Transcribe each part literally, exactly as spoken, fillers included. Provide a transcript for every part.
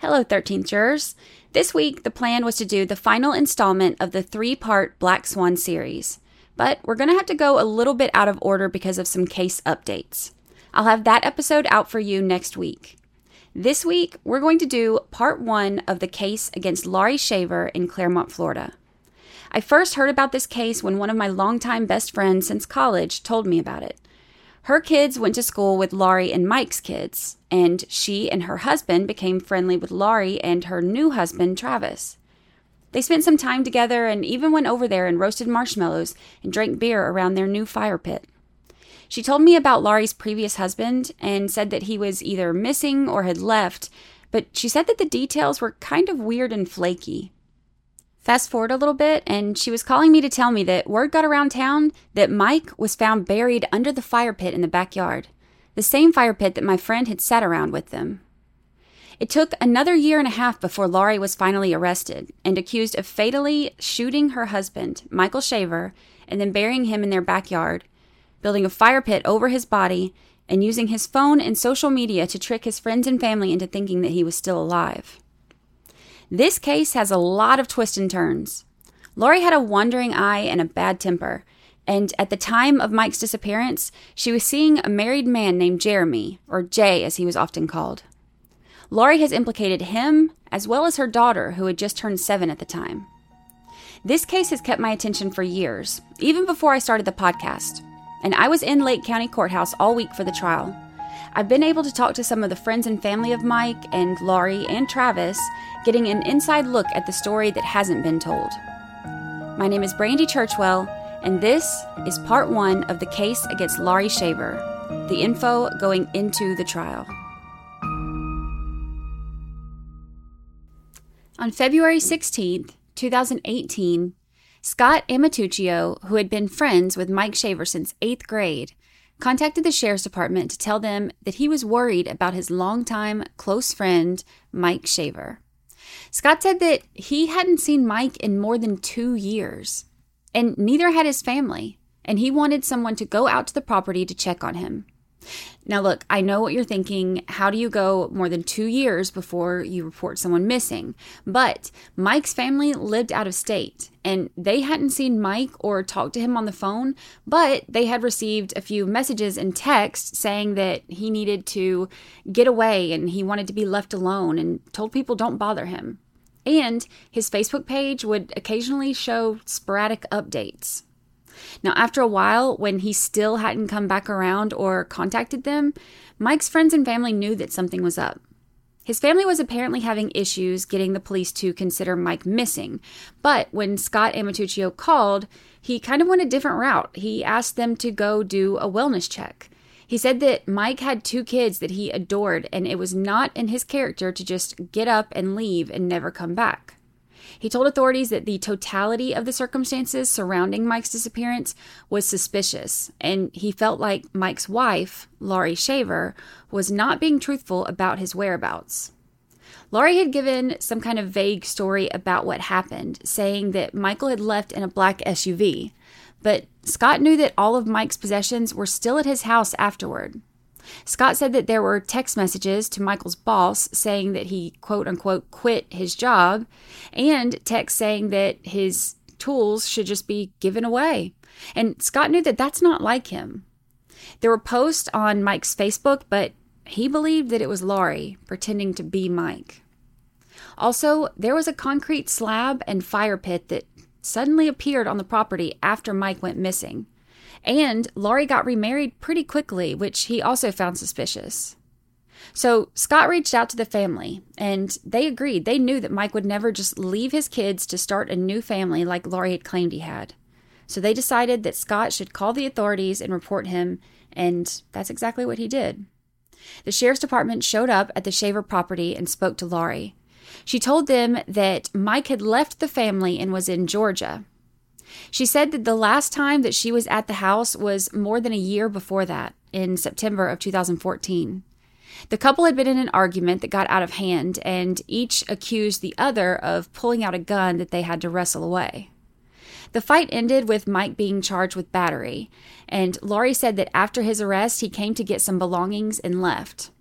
Hello, thirteenth Jurors. This week, the plan was to do the final installment of the three-part Black Swan series. But we're going to have to go a little bit out of order because of some case updates. I'll have that episode out for you next week. This week, we're going to do part one of the case against Laurie Shaver in Clermont, Florida. I first heard about this case when one of my longtime best friends since college told me about it. Her kids went to school with Laurie and Mike's kids, and she and her husband became friendly with Laurie and her new husband, Travis. They spent some time together and even went over there and roasted marshmallows and drank beer around their new fire pit. She told me about Laurie's previous husband and said that he was either missing or had left, but she said that the details were kind of weird and flaky. Fast forward a little bit, and she was calling me to tell me that word got around town that Mike was found buried under the fire pit in the backyard, the same fire pit that my friend had sat around with them. It took another year and a half before Laurie was finally arrested and accused of fatally shooting her husband, Michael Shaver, and then burying him in their backyard, building a fire pit over his body, and using his phone and social media to trick his friends and family into thinking that he was still alive. This case has a lot of twists and turns. Laurie had a wandering eye and a bad temper, and at the time of Mike's disappearance, she was seeing a married man named Jeremy, or Jay as he was often called. Laurie has implicated him, as well as her daughter, who had just turned seven at the time. This case has kept my attention for years, even before I started the podcast, and I was in Lake County Courthouse all week for the trial. I've been able to talk to some of the friends and family of Mike and Laurie and Travis, getting an inside look at the story that hasn't been told. My name is Brandy Churchwell, and this is part one of the case against Laurie Shaver, the info going into the trial. On February sixteenth, twenty eighteen, Scott Amatuccio, who had been friends with Mike Shaver since eighth grade, contacted the sheriff's department to tell them that he was worried about his longtime close friend, Mike Shaver. Scott said that he hadn't seen Mike in more than two years, and neither had his family, and he wanted someone to go out to the property to check on him. Now look, I know what you're thinking. How do you go more than two years before you report someone missing? But Mike's family lived out of state, and they hadn't seen Mike or talked to him on the phone, but they had received a few messages and texts saying that he needed to get away and he wanted to be left alone, and told people don't bother him. And his Facebook page would occasionally show sporadic updates. Now, after a while, when he still hadn't come back around or contacted them, Mike's friends and family knew that something was up. His family was apparently having issues getting the police to consider Mike missing, but when Scott Amatuccio called, he kind of went a different route. He asked them to go do a wellness check. He said that Mike had two kids that he adored, and it was not in his character to just get up and leave and never come back. He told authorities that the totality of the circumstances surrounding Mike's disappearance was suspicious, and he felt like Mike's wife, Laurie Shaver, was not being truthful about his whereabouts. Laurie had given some kind of vague story about what happened, saying that Michael had left in a black S U V, but Scott knew that all of Mike's possessions were still at his house afterward. Scott said that there were text messages to Michael's boss saying that he, quote-unquote, quit his job, and texts saying that his tools should just be given away. And Scott knew that that's not like him. There were posts on Mike's Facebook, but he believed that it was Laurie pretending to be Mike. Also, there was a concrete slab and fire pit that suddenly appeared on the property after Mike went missing. And Laurie got remarried pretty quickly, which he also found suspicious. So Scott reached out to the family, and they agreed. They knew that Mike would never just leave his kids to start a new family like Laurie had claimed he had. So they decided that Scott should call the authorities and report him, and that's exactly what he did. The sheriff's department showed up at the Shaver property and spoke to Laurie. She told them that Mike had left the family and was in Georgia. She said that the last time that she was at the house was more than a year before that, in September of two thousand fourteen. The couple had been in an argument that got out of hand, and each accused the other of pulling out a gun that they had to wrestle away. The fight ended with Mike being charged with battery, and Laurie said that after his arrest, he came to get some belongings and left.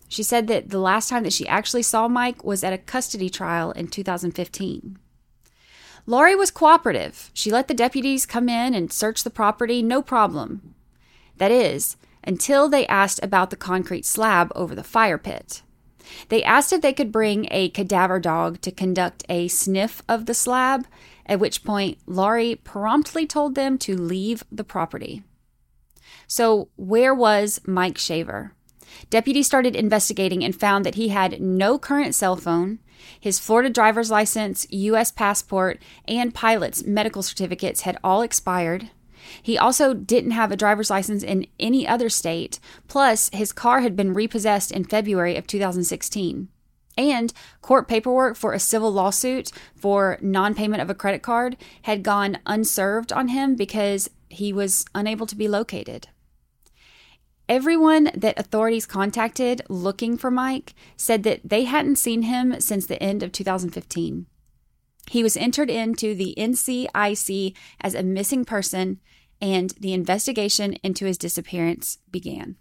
She said that the last time that she actually saw Mike was at a custody trial in two thousand fifteen. Lori was cooperative. She let the deputies come in and search the property, no problem. That is, until they asked about the concrete slab over the fire pit. They asked if they could bring a cadaver dog to conduct a sniff of the slab, at which point Lori promptly told them to leave the property. So where was Mike Shaver? Deputies started investigating and found that he had no current cell phone. His Florida driver's license, U S passport, and pilot's medical certificates had all expired. He also didn't have a driver's license in any other state, plus his car had been repossessed in February of two thousand sixteen. And court paperwork for a civil lawsuit for non-payment of a credit card had gone unserved on him because he was unable to be located. Everyone that authorities contacted looking for Mike said that they hadn't seen him since the end of two thousand fifteen. He was entered into the N C I C as a missing person, and the investigation into his disappearance began.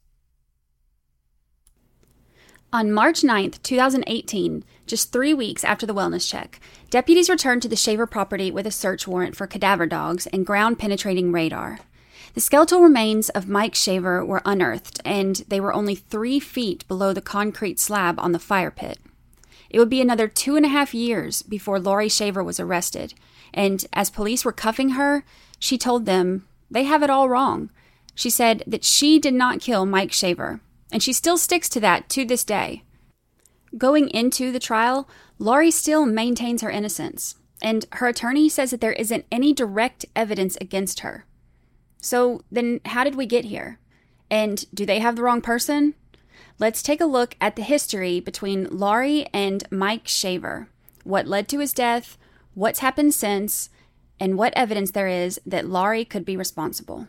On March ninth, two thousand eighteen, just three weeks after the wellness check, deputies returned to the Shaver property with a search warrant for cadaver dogs and ground-penetrating radar. The skeletal remains of Mike Shaver were unearthed, and they were only three feet below the concrete slab on the fire pit. It would be another two and a half years before Lori Shaver was arrested, and as police were cuffing her, she told them they have it all wrong. She said that she did not kill Mike Shaver, and she still sticks to that to this day. Going into the trial, Lori still maintains her innocence, and her attorney says that there isn't any direct evidence against her. So then how did we get here? And do they have the wrong person? Let's take a look at the history between Lori and Mike Shaver, what led to his death, what's happened since, and what evidence there is that Lori could be responsible.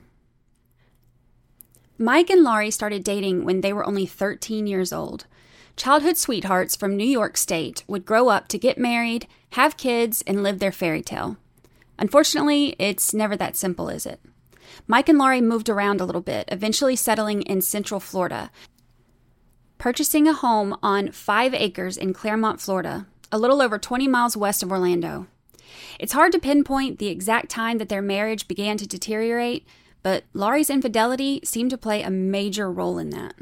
Mike and Lori started dating when they were only thirteen years old. Childhood sweethearts from New York State would grow up to get married, have kids, and live their fairy tale. Unfortunately, it's never that simple, is it? Mike and Lori moved around a little bit, eventually settling in Central Florida, purchasing a home on five acres in Clermont, Florida, a little over twenty miles west of Orlando. It's hard to pinpoint the exact time that their marriage began to deteriorate, but Lori's infidelity seemed to play a major role in that.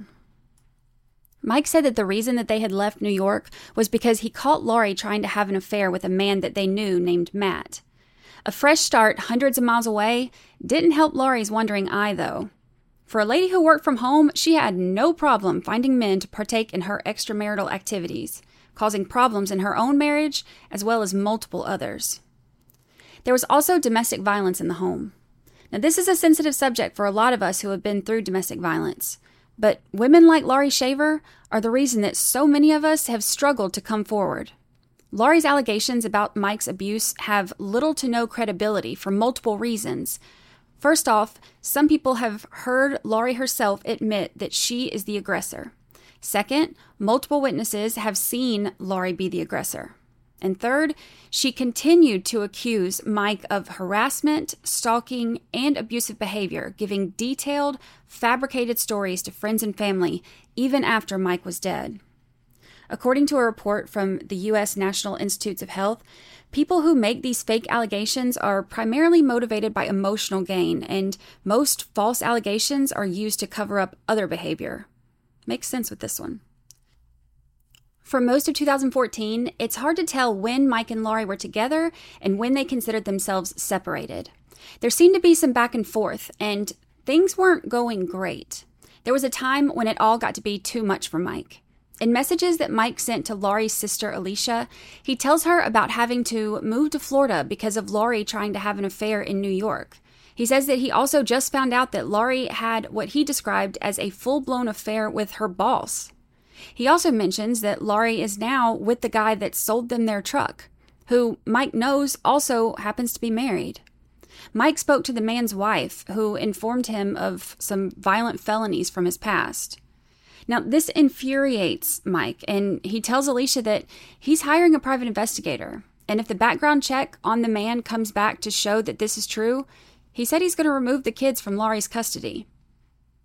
Mike said that the reason that they had left New York was because he caught Lori trying to have an affair with a man that they knew named Matt. A fresh start hundreds of miles away didn't help Lori's wandering eye, though. For a lady who worked from home, she had no problem finding men to partake in her extramarital activities, causing problems in her own marriage as well as multiple others. There was also domestic violence in the home. Now, this is a sensitive subject for a lot of us who have been through domestic violence, but women like Lori Shaver are the reason that so many of us have struggled to come forward. Lori's allegations about Mike's abuse have little to no credibility for multiple reasons. First off, some people have heard Lori herself admit that she is the aggressor. Second, multiple witnesses have seen Lori be the aggressor. And third, she continued to accuse Mike of harassment, stalking, and abusive behavior, giving detailed, fabricated stories to friends and family, even after Mike was dead. According to a report from the U S National Institutes of Health, people who make these fake allegations are primarily motivated by emotional gain, and most false allegations are used to cover up other behavior. Makes sense with this one. For most of two thousand fourteen, it's hard to tell when Mike and Lori were together and when they considered themselves separated. There seemed to be some back and forth, and things weren't going great. There was a time when it all got to be too much for Mike. In messages that Mike sent to Lori's sister Alicia, he tells her about having to move to Florida because of Lori trying to have an affair in New York. He says that he also just found out that Lori had what he described as a full-blown affair with her boss. He also mentions that Lori is now with the guy that sold them their truck, who Mike knows also happens to be married. Mike spoke to the man's wife, who informed him of some violent felonies from his past. Now, this infuriates Mike, and he tells Alicia that he's hiring a private investigator, and if the background check on the man comes back to show that this is true, he said he's going to remove the kids from Lori's custody.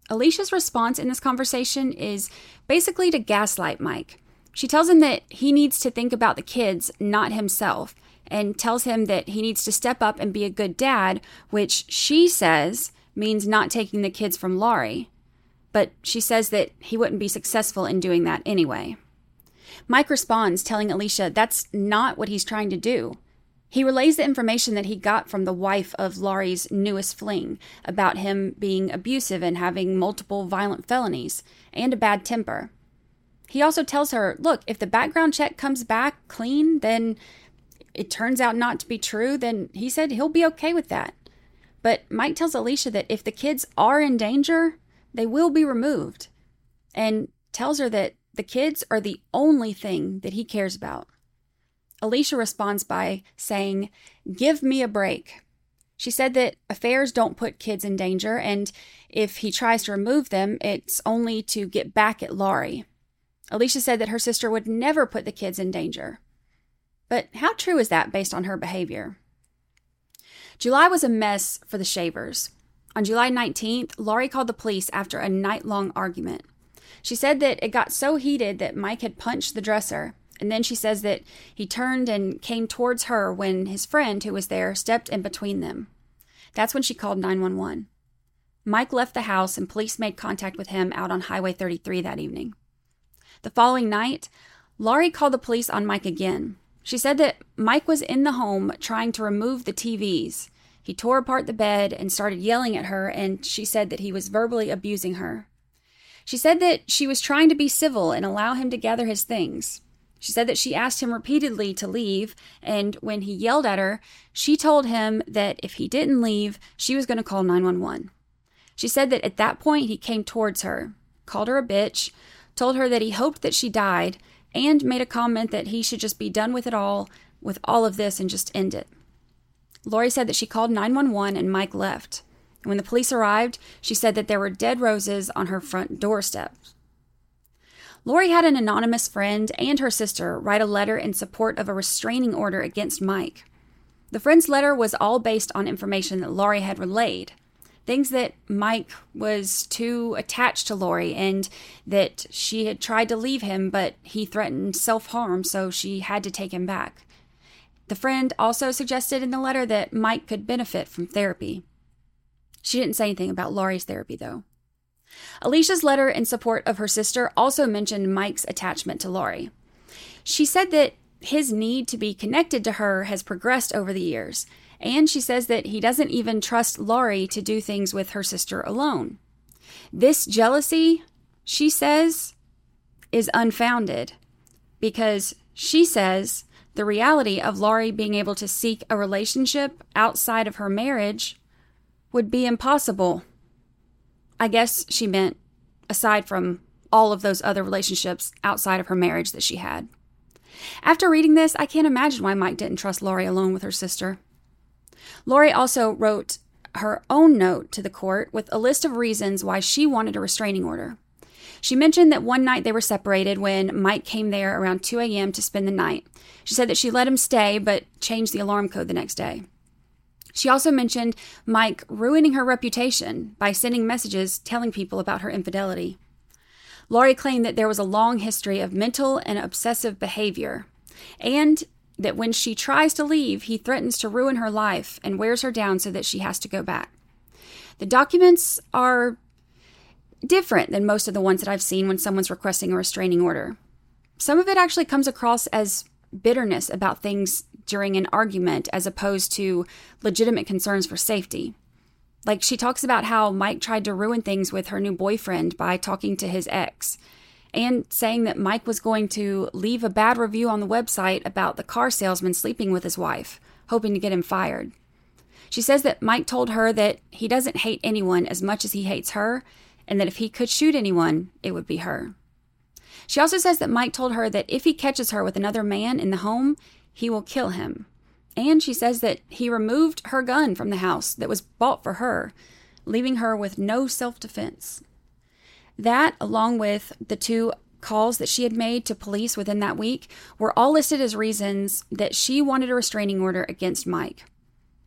Alicia's response in this conversation is basically to gaslight Mike. She tells him that he needs to think about the kids, not himself, and tells him that he needs to step up and be a good dad, which she says means not taking the kids from Laurie. But she says that he wouldn't be successful in doing that anyway. Mike responds, telling Alicia that's not what he's trying to do. He relays the information that he got from the wife of Laurie's newest fling about him being abusive and having multiple violent felonies and a bad temper. He also tells her, look, if the background check comes back clean, then it turns out not to be true, then he said he'll be okay with that. But Mike tells Alicia that if the kids are in danger, they will be removed, and tells her that the kids are the only thing that he cares about. Alicia responds by saying, give me a break. She said that affairs don't put kids in danger, and if he tries to remove them, it's only to get back at Laurie. Alicia said that her sister would never put the kids in danger. But how true is that based on her behavior? July was a mess for the Shavers. On July nineteenth, Laurie called the police after a night-long argument. She said that it got so heated that Mike had punched the dresser, and then she says that he turned and came towards her when his friend, who was there, stepped in between them. That's when she called nine one one. Mike left the house and police made contact with him out on Highway thirty-three that evening. The following night, Laurie called the police on Mike again. She said that Mike was in the home trying to remove the T Vs. He tore apart the bed and started yelling at her, and she said that he was verbally abusing her. She said that she was trying to be civil and allow him to gather his things. She said that she asked him repeatedly to leave, and when he yelled at her, she told him that if he didn't leave, she was going to call nine one one. She said that at that point he came towards her, called her a bitch, told her that he hoped that she died, and made a comment that he should just be done with it all, with all of this, and just end it. Laurie said that she called nine one one and Mike left. When the police arrived, she said that there were dead roses on her front doorstep. Laurie had an anonymous friend and her sister write a letter in support of a restraining order against Mike. The friend's letter was all based on information that Laurie had relayed. Things that Mike was too attached to Laurie and that she had tried to leave him, but he threatened self-harm, so she had to take him back. The friend also suggested in the letter that Mike could benefit from therapy. She didn't say anything about Laurie's therapy, though. Alicia's letter in support of her sister also mentioned Mike's attachment to Laurie. She said that his need to be connected to her has progressed over the years, and she says that he doesn't even trust Laurie to do things with her sister alone. This jealousy, she says, is unfounded because she says the reality of Laurie being able to seek a relationship outside of her marriage would be impossible. I guess she meant aside from all of those other relationships outside of her marriage that she had. After reading this, I can't imagine why Mike didn't trust Laurie alone with her sister. Laurie also wrote her own note to the court with a list of reasons why she wanted a restraining order. She mentioned that one night they were separated when Mike came there around two a.m. to spend the night. She said that she let him stay, but changed the alarm code the next day. She also mentioned Mike ruining her reputation by sending messages telling people about her infidelity. Laurie claimed that there was a long history of mental and obsessive behavior, and that when she tries to leave, he threatens to ruin her life and wears her down so that she has to go back. The documents are different than most of the ones that I've seen when someone's requesting a restraining order. Some of it actually comes across as bitterness about things during an argument as opposed to legitimate concerns for safety. Like she talks about how Mike tried to ruin things with her new boyfriend by talking to his ex, and saying that Mike was going to leave a bad review on the website about the car salesman sleeping with his wife, hoping to get him fired. She says that Mike told her that he doesn't hate anyone as much as he hates her, and that if he could shoot anyone, it would be her. She also says that Mike told her that if he catches her with another man in the home, he will kill him. And she says that he removed her gun from the house that was bought for her, leaving her with no self-defense. That, along with the two calls that she had made to police within that week, were all listed as reasons that she wanted a restraining order against Mike.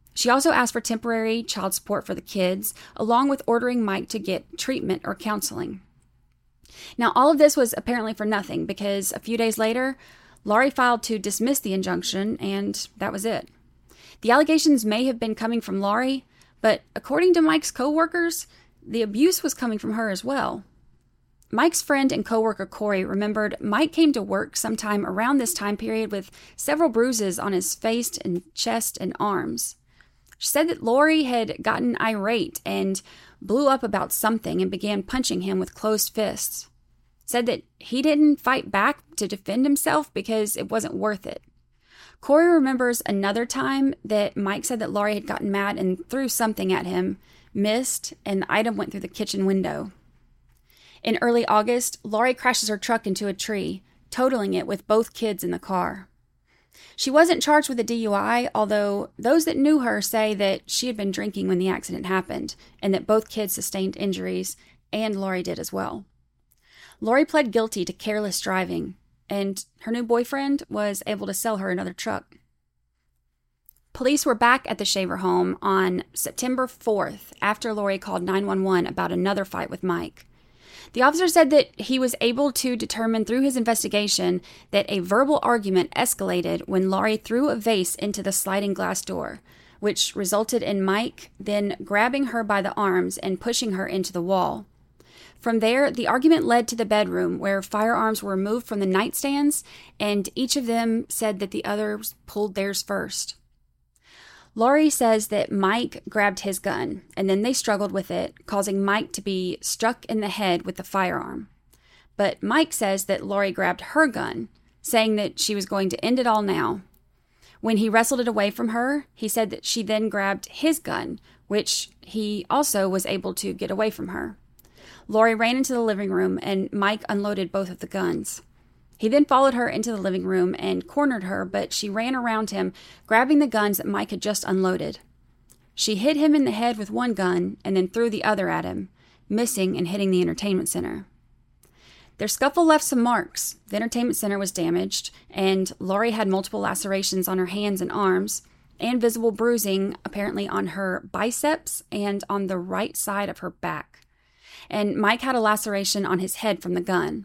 She also asked for temporary child support for the kids, along with ordering Mike to get treatment or counseling. Now, all of this was apparently for nothing, because a few days later, Laurie filed to dismiss the injunction, and that was it. The allegations may have been coming from Laurie, but according to Mike's co-workers, the abuse was coming from her as well. Mike's friend and co-worker Corey remembered Mike came to work sometime around this time period with several bruises on his face and chest and arms. She said that Laurie had gotten irate and blew up about something and began punching him with closed fists. Said that he didn't fight back to defend himself because it wasn't worth it. Corey remembers another time that Mike said that Laurie had gotten mad and threw something at him, missed, and the item went through the kitchen window. In early August, Laurie crashes her truck into a tree, totaling it with both kids in the car. She wasn't charged with a D U I, although those that knew her say that she had been drinking when the accident happened, and that both kids sustained injuries, and Laurie did as well. Laurie pled guilty to careless driving, and her new boyfriend was able to sell her another truck. Police were back at the Shaver home on September fourth after Laurie called nine one one about another fight with Mike. The officer said that he was able to determine through his investigation that a verbal argument escalated when Laurie threw a vase into the sliding glass door, which resulted in Mike then grabbing her by the arms and pushing her into the wall. From there, the argument led to the bedroom where firearms were removed from the nightstands, and each of them said that the others pulled theirs first. Laurie says that Mike grabbed his gun, and then they struggled with it, causing Mike to be struck in the head with the firearm. But Mike says that Laurie grabbed her gun, saying that she was going to end it all now. When he wrestled it away from her, he said that she then grabbed his gun, which he also was able to get away from her. Laurie ran into the living room, and Mike unloaded both of the guns. He then followed her into the living room and cornered her, but she ran around him, grabbing the guns that Mike had just unloaded. She hit him in the head with one gun and then threw the other at him, missing and hitting the entertainment center. Their scuffle left some marks. The entertainment center was damaged, and Laurie had multiple lacerations on her hands and arms, and visible bruising apparently on her biceps and on the right side of her back. And Mike had a laceration on his head from the gun.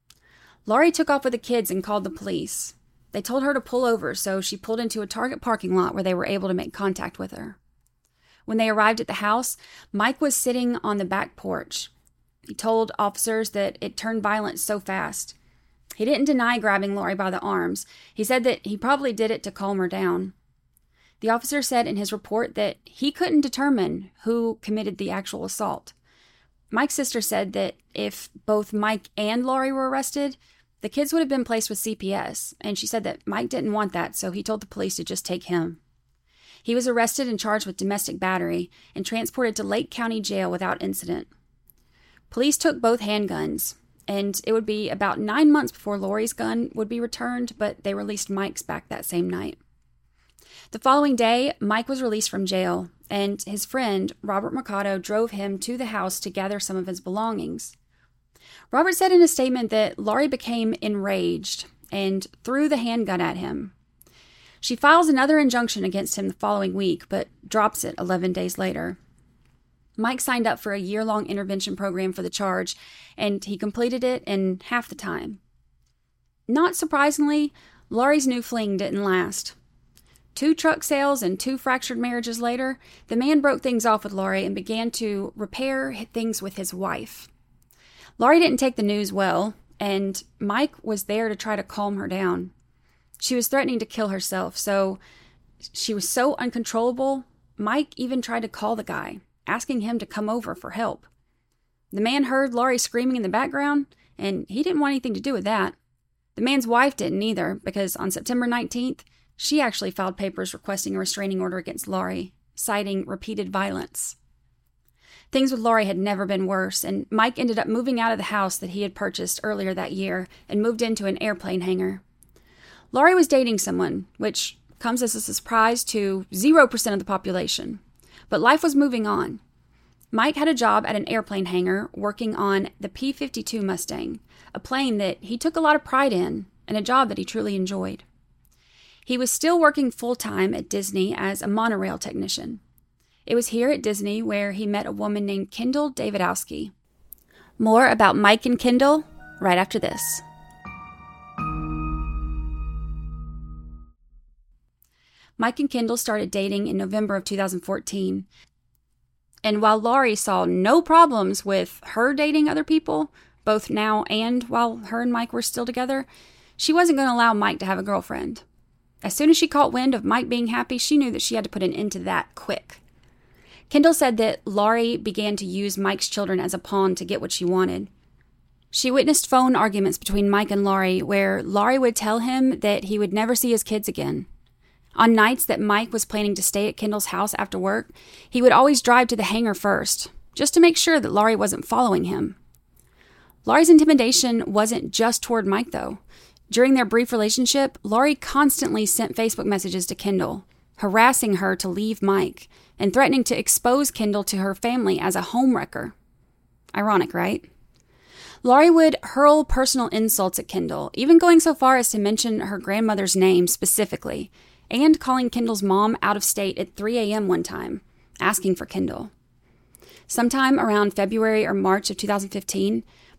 Laurie took off with the kids and called the police. They told her to pull over, so she pulled into a Target parking lot where they were able to make contact with her. When they arrived at the house, Mike was sitting on the back porch. He told officers that it turned violent so fast. He didn't deny grabbing Laurie by the arms. He said that he probably did it to calm her down. The officer said in his report that he couldn't determine who committed the actual assault. Mike's sister said that if both Mike and Laurie were arrested, the kids would have been placed with C P S, and she said that Mike didn't want that, so he told the police to just take him. He was arrested and charged with domestic battery and transported to Lake County Jail without incident. Police took both handguns, and it would be about nine months before Laurie's gun would be returned, but they released Mike's back that same night. The following day, Mike was released from jail, and his friend, Robert Mercado, drove him to the house to gather some of his belongings. Robert said in a statement that Laurie became enraged and threw the handgun at him. She files another injunction against him the following week, but drops it eleven days later. Mike signed up for a year-long intervention program for the charge, and he completed it in half the time. Not surprisingly, Laurie's new fling didn't last. Two truck sales and two fractured marriages later, the man broke things off with Laurie and began to repair things with his wife. Laurie didn't take the news well, and Mike was there to try to calm her down. She was threatening to kill herself, so she was so uncontrollable, Mike even tried to call the guy, asking him to come over for help. The man heard Laurie screaming in the background, and he didn't want anything to do with that. The man's wife didn't either, because on September nineteenth, she actually filed papers requesting a restraining order against Laurie, citing repeated violence. Things with Laurie had never been worse, and Mike ended up moving out of the house that he had purchased earlier that year and moved into an airplane hangar. Laurie was dating someone, which comes as a surprise to zero percent of the population. But life was moving on. Mike had a job at an airplane hangar working on the P fifty-two Mustang, a plane that he took a lot of pride in and a job that he truly enjoyed. He was still working full-time at Disney as a monorail technician. It was here at Disney where he met a woman named Kendall Davidowski. More about Mike and Kendall right after this. Mike and Kendall started dating in November of two thousand fourteen. And while Laurie saw no problems with her dating other people, both now and while her and Mike were still together, she wasn't going to allow Mike to have a girlfriend. As soon as she caught wind of Mike being happy, she knew that she had to put an end to that quick. Kendall said that Laurie began to use Mike's children as a pawn to get what she wanted. She witnessed phone arguments between Mike and Laurie where Laurie would tell him that he would never see his kids again. On nights that Mike was planning to stay at Kendall's house after work, he would always drive to the hangar first, just to make sure that Laurie wasn't following him. Laurie's intimidation wasn't just toward Mike, though. During their brief relationship, Laurie constantly sent Facebook messages to Kendall, harassing her to leave Mike, and threatening to expose Kendall to her family as a homewrecker. Ironic, right? Laurie would hurl personal insults at Kendall, even going so far as to mention her grandmother's name specifically, and calling Kendall's mom out of state at three a.m. one time, asking for Kendall. Sometime around February or March of two thousand fifteen,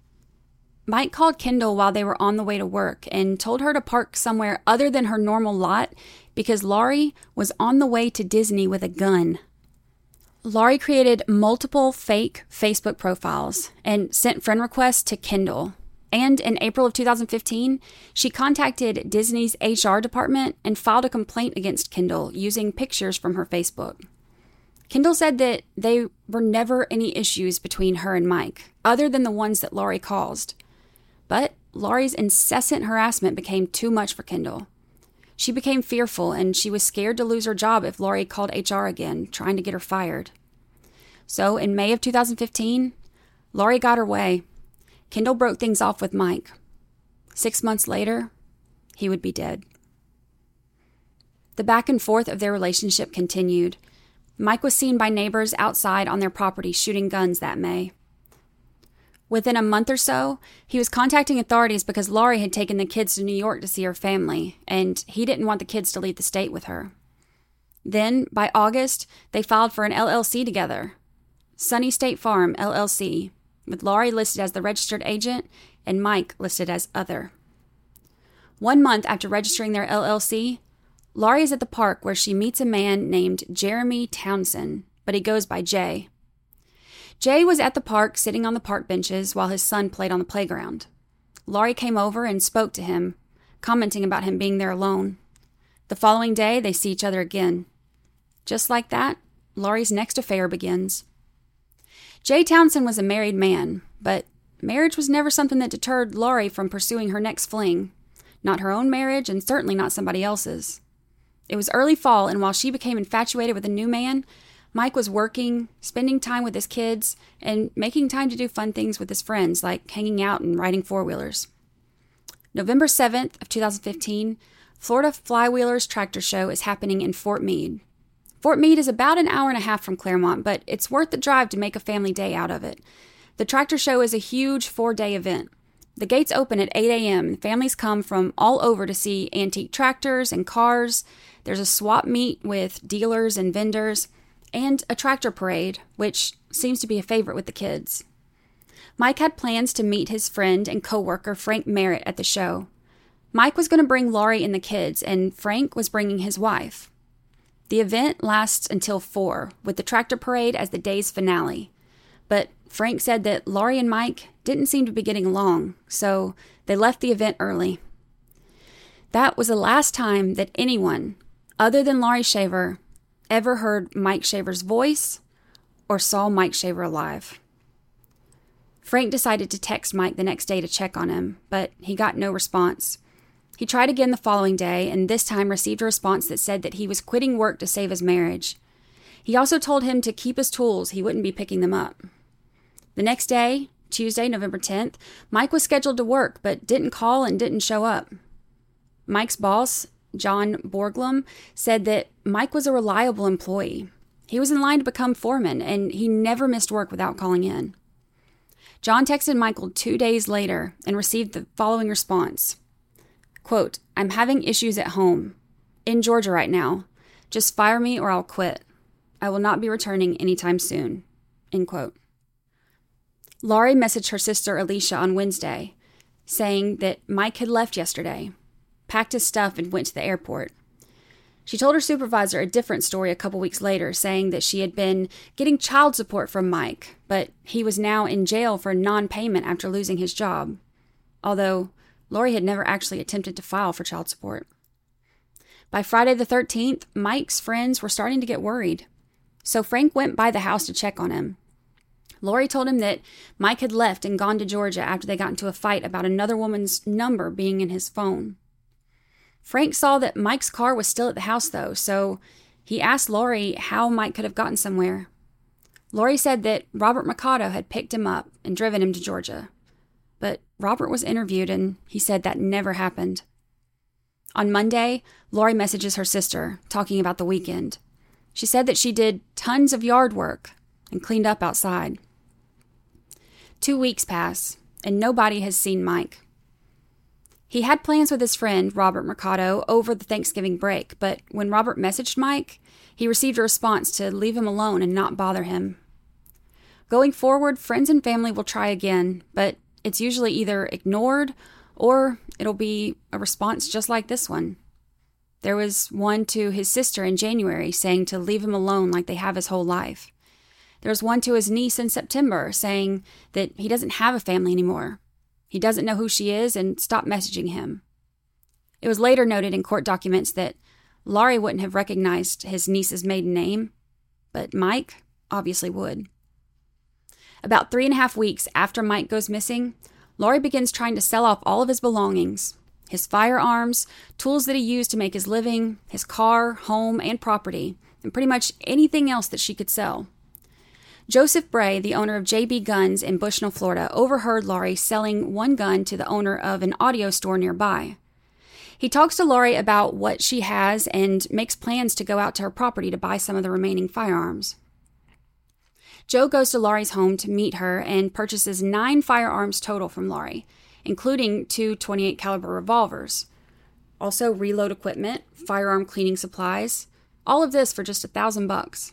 Mike called Kendall while they were on the way to work and told her to park somewhere other than her normal lot because Laurie was on the way to Disney with a gun. Laurie created multiple fake Facebook profiles and sent friend requests to Kendall. And in April of two thousand fifteen, she contacted Disney's H R department and filed a complaint against Kendall using pictures from her Facebook. Kendall said that there were never any issues between her and Mike, other than the ones that Laurie caused. But Laurie's incessant harassment became too much for Kendall. She became fearful, and she was scared to lose her job if Laurie called H R again, trying to get her fired. So in May of two thousand fifteen, Laurie got her way. Kendall broke things off with Mike. Six months later, he would be dead. The back and forth of their relationship continued. Mike was seen by neighbors outside on their property shooting guns that May. Within a month or so, he was contacting authorities because Laurie had taken the kids to New York to see her family, and he didn't want the kids to leave the state with her. Then, by August, they filed for an L L C together, Sunny State Farm, L L C, with Laurie listed as the registered agent and Mike listed as other. One month after registering their L L C, Laurie is at the park where she meets a man named Jeremy Townsend, but he goes by Jay. Jay was at the park sitting on the park benches while his son played on the playground. Laurie came over and spoke to him, commenting about him being there alone. The following day, they see each other again. Just like that, Laurie's next affair begins. Jay Townsend was a married man, but marriage was never something that deterred Laurie from pursuing her next fling. Not her own marriage, and certainly not somebody else's. It was early fall, and while she became infatuated with a new man, Mike was working, spending time with his kids, and making time to do fun things with his friends, like hanging out and riding four-wheelers. November seventh of two thousand fifteen, Florida Flywheelers Tractor Show is happening in Fort Meade. Fort Meade is about an hour and a half from Claremont, but it's worth the drive to make a family day out of it. The tractor show is a huge four-day event. The gates open at eight a.m. Families come from all over to see antique tractors and cars. There's a swap meet with dealers and vendors, and a tractor parade, which seems to be a favorite with the kids. Mike had plans to meet his friend and coworker Frank Merritt at the show. Mike was going to bring Laurie and the kids, and Frank was bringing his wife. The event lasts until four, with the tractor parade as the day's finale. But Frank said that Laurie and Mike didn't seem to be getting along, so they left the event early. That was the last time that anyone, other than Laurie Shaver, ever heard Mike Shaver's voice or saw Mike Shaver alive. Frank decided to text Mike the next day to check on him, but he got no response. He tried again the following day, and this time received a response that said that he was quitting work to save his marriage. He also told him to keep his tools, he wouldn't be picking them up. The next day, Tuesday, November tenth, Mike was scheduled to work, but didn't call and didn't show up. Mike's boss, John Borglum, said that Mike was a reliable employee. He was in line to become foreman, and he never missed work without calling in. John texted Michael two days later and received the following response. Quote, "I'm having issues at home. in Georgia right now. Just fire me or I'll quit. I will not be returning anytime soon." End quote. Laurie messaged her sister Alicia on Wednesday, saying that Mike had left yesterday, packed his stuff, and went to the airport. She told her supervisor a different story a couple weeks later, saying that she had been getting child support from Mike, but he was now in jail for non-payment after losing his job, although Laurie had never actually attempted to file for child support. By Friday the thirteenth, Mike's friends were starting to get worried, so Frank went by the house to check on him. Laurie told him that Mike had left and gone to Georgia after they got into a fight about another woman's number being in his phone. Frank saw that Mike's car was still at the house, though, so he asked Laurie how Mike could have gotten somewhere. Laurie said that Robert Mercado had picked him up and driven him to Georgia. But Robert was interviewed, and he said that never happened. On Monday, Laurie messages her sister, talking about the weekend. She said that she did tons of yard work and cleaned up outside. Two weeks pass, and nobody has seen Mike. He had plans with his friend, Robert Mercado, over the Thanksgiving break, but when Robert messaged Mike, he received a response to leave him alone and not bother him. Going forward, friends and family will try again, but it's usually either ignored or it'll be a response just like this one. There was one to his sister in January saying to leave him alone like they have his whole life. There was one to his niece in September saying that he doesn't have a family anymore. He doesn't know who she is and stop messaging him. It was later noted in court documents that Laurie wouldn't have recognized his niece's maiden name, but Mike obviously would. About three and a half weeks after Mike goes missing, Laurie begins trying to sell off all of his belongings, his firearms, tools that he used to make his living, his car, home, and property, and pretty much anything else that she could sell. Joseph Bray, the owner of J B Guns in Bushnell, Florida, overheard Laurie selling one gun to the owner of an audio store nearby. He talks to Laurie about what she has and makes plans to go out to her property to buy some of the remaining firearms. Joe goes to Laurie's home to meet her and purchases nine firearms total from Laurie, including two twenty-eight caliber revolvers. Also reload equipment, firearm cleaning supplies, all of this for just a thousand bucks.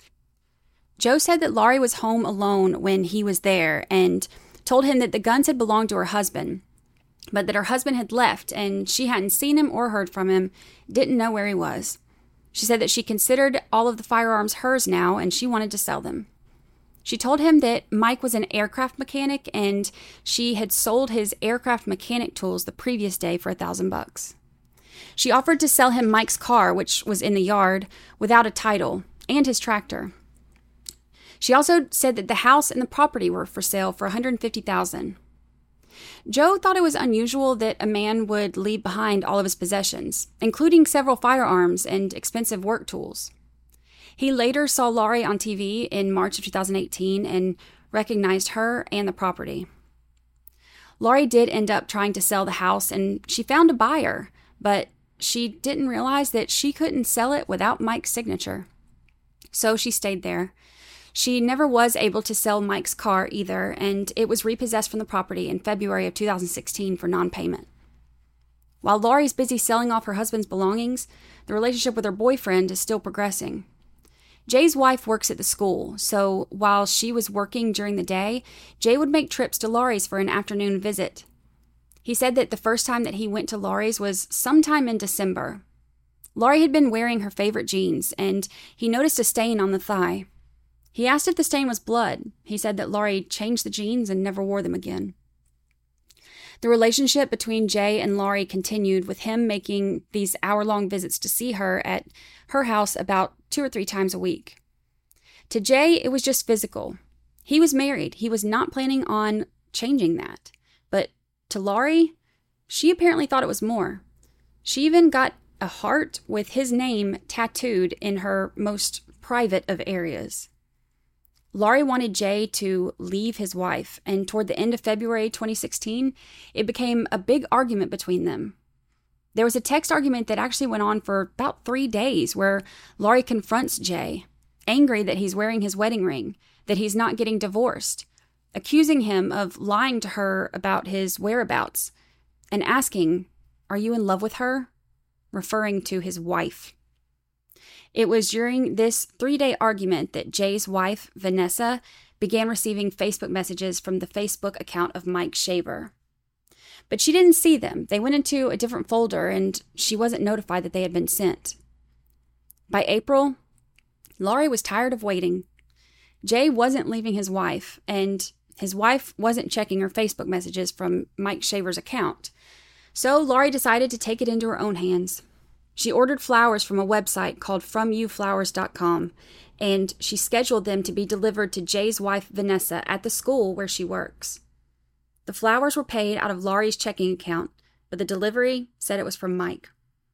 Joe said that Laurie was home alone when he was there and told him that the guns had belonged to her husband, but that her husband had left and she hadn't seen him or heard from him, didn't know where he was. She said that she considered all of the firearms hers now and she wanted to sell them. She told him that Mike was an aircraft mechanic and she had sold his aircraft mechanic tools the previous day for a thousand bucks. She offered to sell him Mike's car, which was in the yard, without a title, and his tractor. She also said that the house and the property were for sale for one hundred fifty thousand dollars. Joe thought it was unusual that a man would leave behind all of his possessions, including several firearms and expensive work tools. He later saw Laurie on T V in March of two thousand eighteen and recognized her and the property. Laurie did end up trying to sell the house and she found a buyer, but she didn't realize that she couldn't sell it without Mike's signature. So she stayed there. She never was able to sell Mike's car either, and it was repossessed from the property in February of two thousand sixteen for non-payment. While Laurie's busy selling off her husband's belongings, the relationship with her boyfriend is still progressing. Jay's wife works at the school, so while she was working during the day, Jay would make trips to Laurie's for an afternoon visit. He said that the first time that he went to Laurie's was sometime in December. Laurie had been wearing her favorite jeans, and he noticed a stain on the thigh. He asked if the stain was blood. He said that Laurie changed the jeans and never wore them again. The relationship between Jay and Laurie continued, with him making these hour-long visits to see her at her house about two or three times a week. To Jay, it was just physical. He was married. He was not planning on changing that. But to Laurie, she apparently thought it was more. She even got a heart with his name tattooed in her most private of areas. Laurie wanted Jay to leave his wife, and toward the end of February twenty sixteen, it became a big argument between them. There was a text argument that actually went on for about three days where Laurie confronts Jay, angry that he's wearing his wedding ring, that he's not getting divorced, accusing him of lying to her about his whereabouts, and asking, "Are you in love with her?" referring to his wife. It was during this three-day argument that Jay's wife, Vanessa, began receiving Facebook messages from the Facebook account of Mike Shaver. But she didn't see them. They went into a different folder, and she wasn't notified that they had been sent. By April, Lori was tired of waiting. Jay wasn't leaving his wife, and his wife wasn't checking her Facebook messages from Mike Shaver's account. So Lori decided to take it into her own hands. She ordered flowers from a website called from you flowers dot com, and she scheduled them to be delivered to Jay's wife, Vanessa, at the school where she works. The flowers were paid out of Lori's checking account, but the delivery said it was from Mike.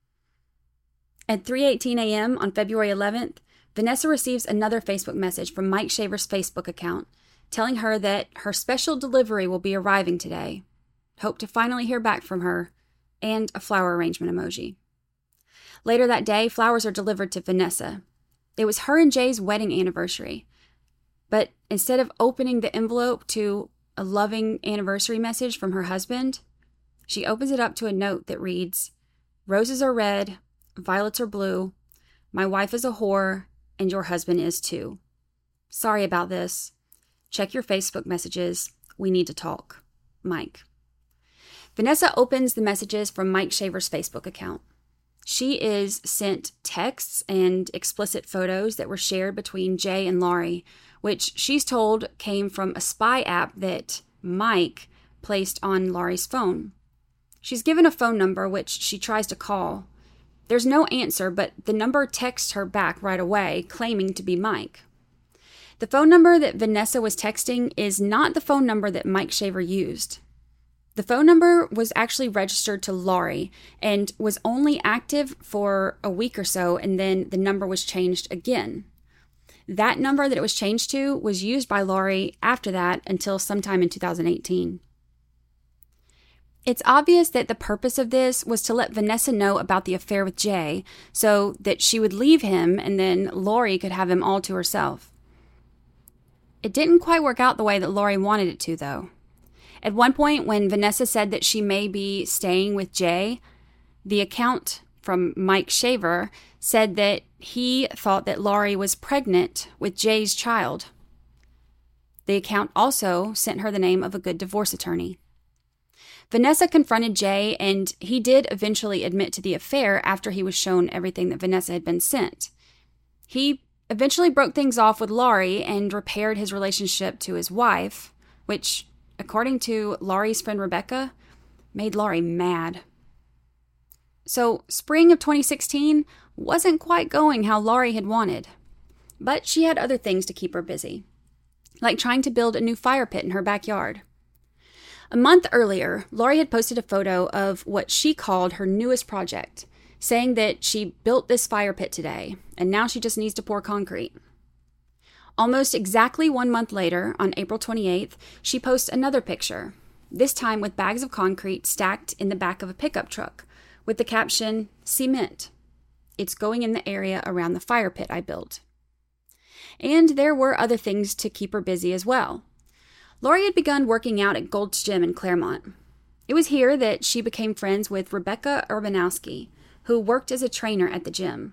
At three eighteen a.m. on February eleventh, Vanessa receives another Facebook message from Mike Shaver's Facebook account, telling her that her special delivery will be arriving today. Hope to finally hear back from her, and a flower arrangement emoji. Later that day, flowers are delivered to Vanessa. It was her and Jay's wedding anniversary. But instead of opening the envelope to a loving anniversary message from her husband, she opens it up to a note that reads, "Roses are red, violets are blue, my wife is a whore, and your husband is too. Sorry about this. Check your Facebook messages. We need to talk. Mike." Vanessa opens the messages from Mike Shaver's Facebook account. She is sent texts and explicit photos that were shared between Jay and Lori, which she's told came from a spy app that Mike placed on Lori's phone. She's given a phone number which she tries to call. There's no answer, but the number texts her back right away, claiming to be Mike. The phone number that Vanessa was texting is not the phone number that Mike Shaver used. The phone number was actually registered to Lori and was only active for a week or so, and then the number was changed again. That number that it was changed to was used by Lori after that until sometime in two thousand eighteen. It's obvious that the purpose of this was to let Vanessa know about the affair with Jay so that she would leave him and then Lori could have him all to herself. It didn't quite work out the way that Lori wanted it to, though. At one point, when Vanessa said that she may be staying with Jay, the account from Mike Shaver said that he thought that Lori was pregnant with Jay's child. The account also sent her the name of a good divorce attorney. Vanessa confronted Jay, and he did eventually admit to the affair after he was shown everything that Vanessa had been sent. He eventually broke things off with Lori and repaired his relationship to his wife, which, according to Lori's friend Rebecca, made Lori mad. So, spring of twenty sixteen wasn't quite going how Lori had wanted. But she had other things to keep her busy, like trying to build a new fire pit in her backyard. A month earlier, Lori had posted a photo of what she called her newest project, saying that she built this fire pit today, and now she just needs to pour concrete. Almost exactly one month later, on April twenty-eighth, she posts another picture, this time with bags of concrete stacked in the back of a pickup truck, with the caption, "Cement. It's going in the area around the fire pit I built." And there were other things to keep her busy as well. Lori had begun working out at Gold's Gym in Claremont. It was here that she became friends with Rebecca Urbanowski, who worked as a trainer at the gym.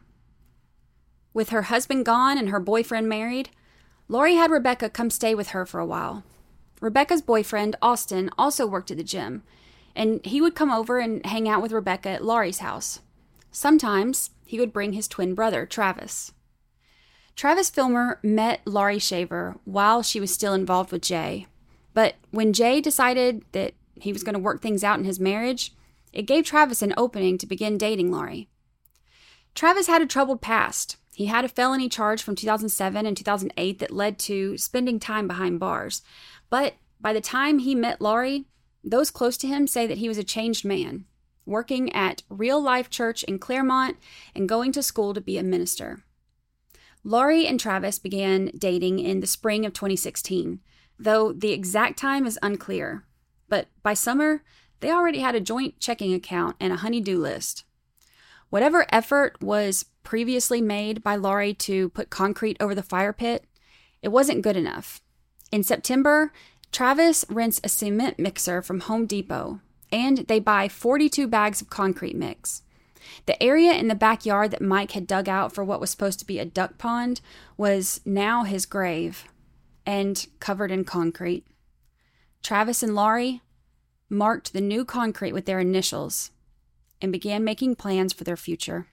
With her husband gone and her boyfriend married, Lori had Rebecca come stay with her for a while. Rebecca's boyfriend, Austin, also worked at the gym, and he would come over and hang out with Rebecca at Lori's house. Sometimes he would bring his twin brother, Travis. Travis Filmer met Lori Shaver while she was still involved with Jay, but when Jay decided that he was going to work things out in his marriage, it gave Travis an opening to begin dating Lori. Travis had a troubled past. He had a felony charge from two thousand seven and two thousand eight that led to spending time behind bars. But by the time he met Lori, those close to him say that he was a changed man, working at Real Life Church in Claremont and going to school to be a minister. Lori and Travis began dating in the spring of twenty sixteen, though the exact time is unclear. But by summer, they already had a joint checking account and a honey-do list. Whatever effort was previously made by Lori to put concrete over the fire pit, it wasn't good enough. In September, Travis rents a cement mixer from Home Depot, and they buy forty-two bags of concrete mix. The area in the backyard that Mike had dug out for what was supposed to be a duck pond was now his grave and covered in concrete. Travis and Laurie marked the new concrete with their initials and began making plans for their future.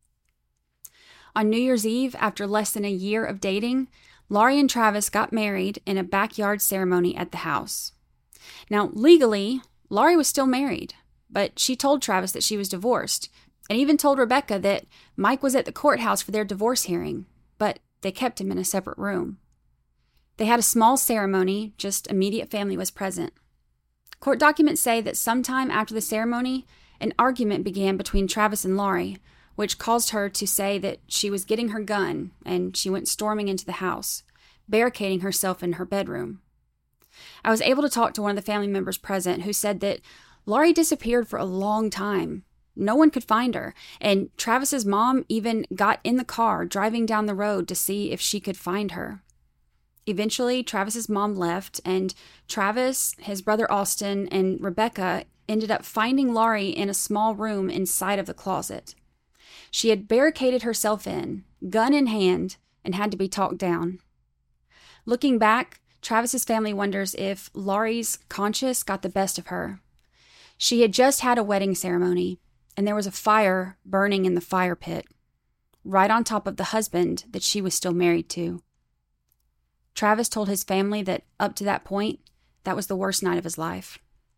On New Year's Eve, after less than a year of dating, Laurie and Travis got married in a backyard ceremony at the house. Now, legally, Laurie was still married, but she told Travis that she was divorced, and even told Rebecca that Mike was at the courthouse for their divorce hearing, but they kept him in a separate room. They had a small ceremony, just immediate family was present. Court documents say that sometime after the ceremony, an argument began between Travis and Laurie, which caused her to say that she was getting her gun, and she went storming into the house, barricading herself in her bedroom. I was able to talk to one of the family members present who said that Laurie disappeared for a long time. No one could find her, and Travis's mom even got in the car driving down the road to see if she could find her. Eventually, Travis's mom left, and Travis, his brother Austin, and Rebecca ended up finding Laurie in a small room inside of the closet. She had barricaded herself in, gun in hand, and had to be talked down. Looking back, Travis's family wonders if Laurie's conscience got the best of her. She had just had a wedding ceremony, and there was a fire burning in the fire pit, right on top of the husband that she was still married to. Travis told his family that up to that point, that was the worst night of his life.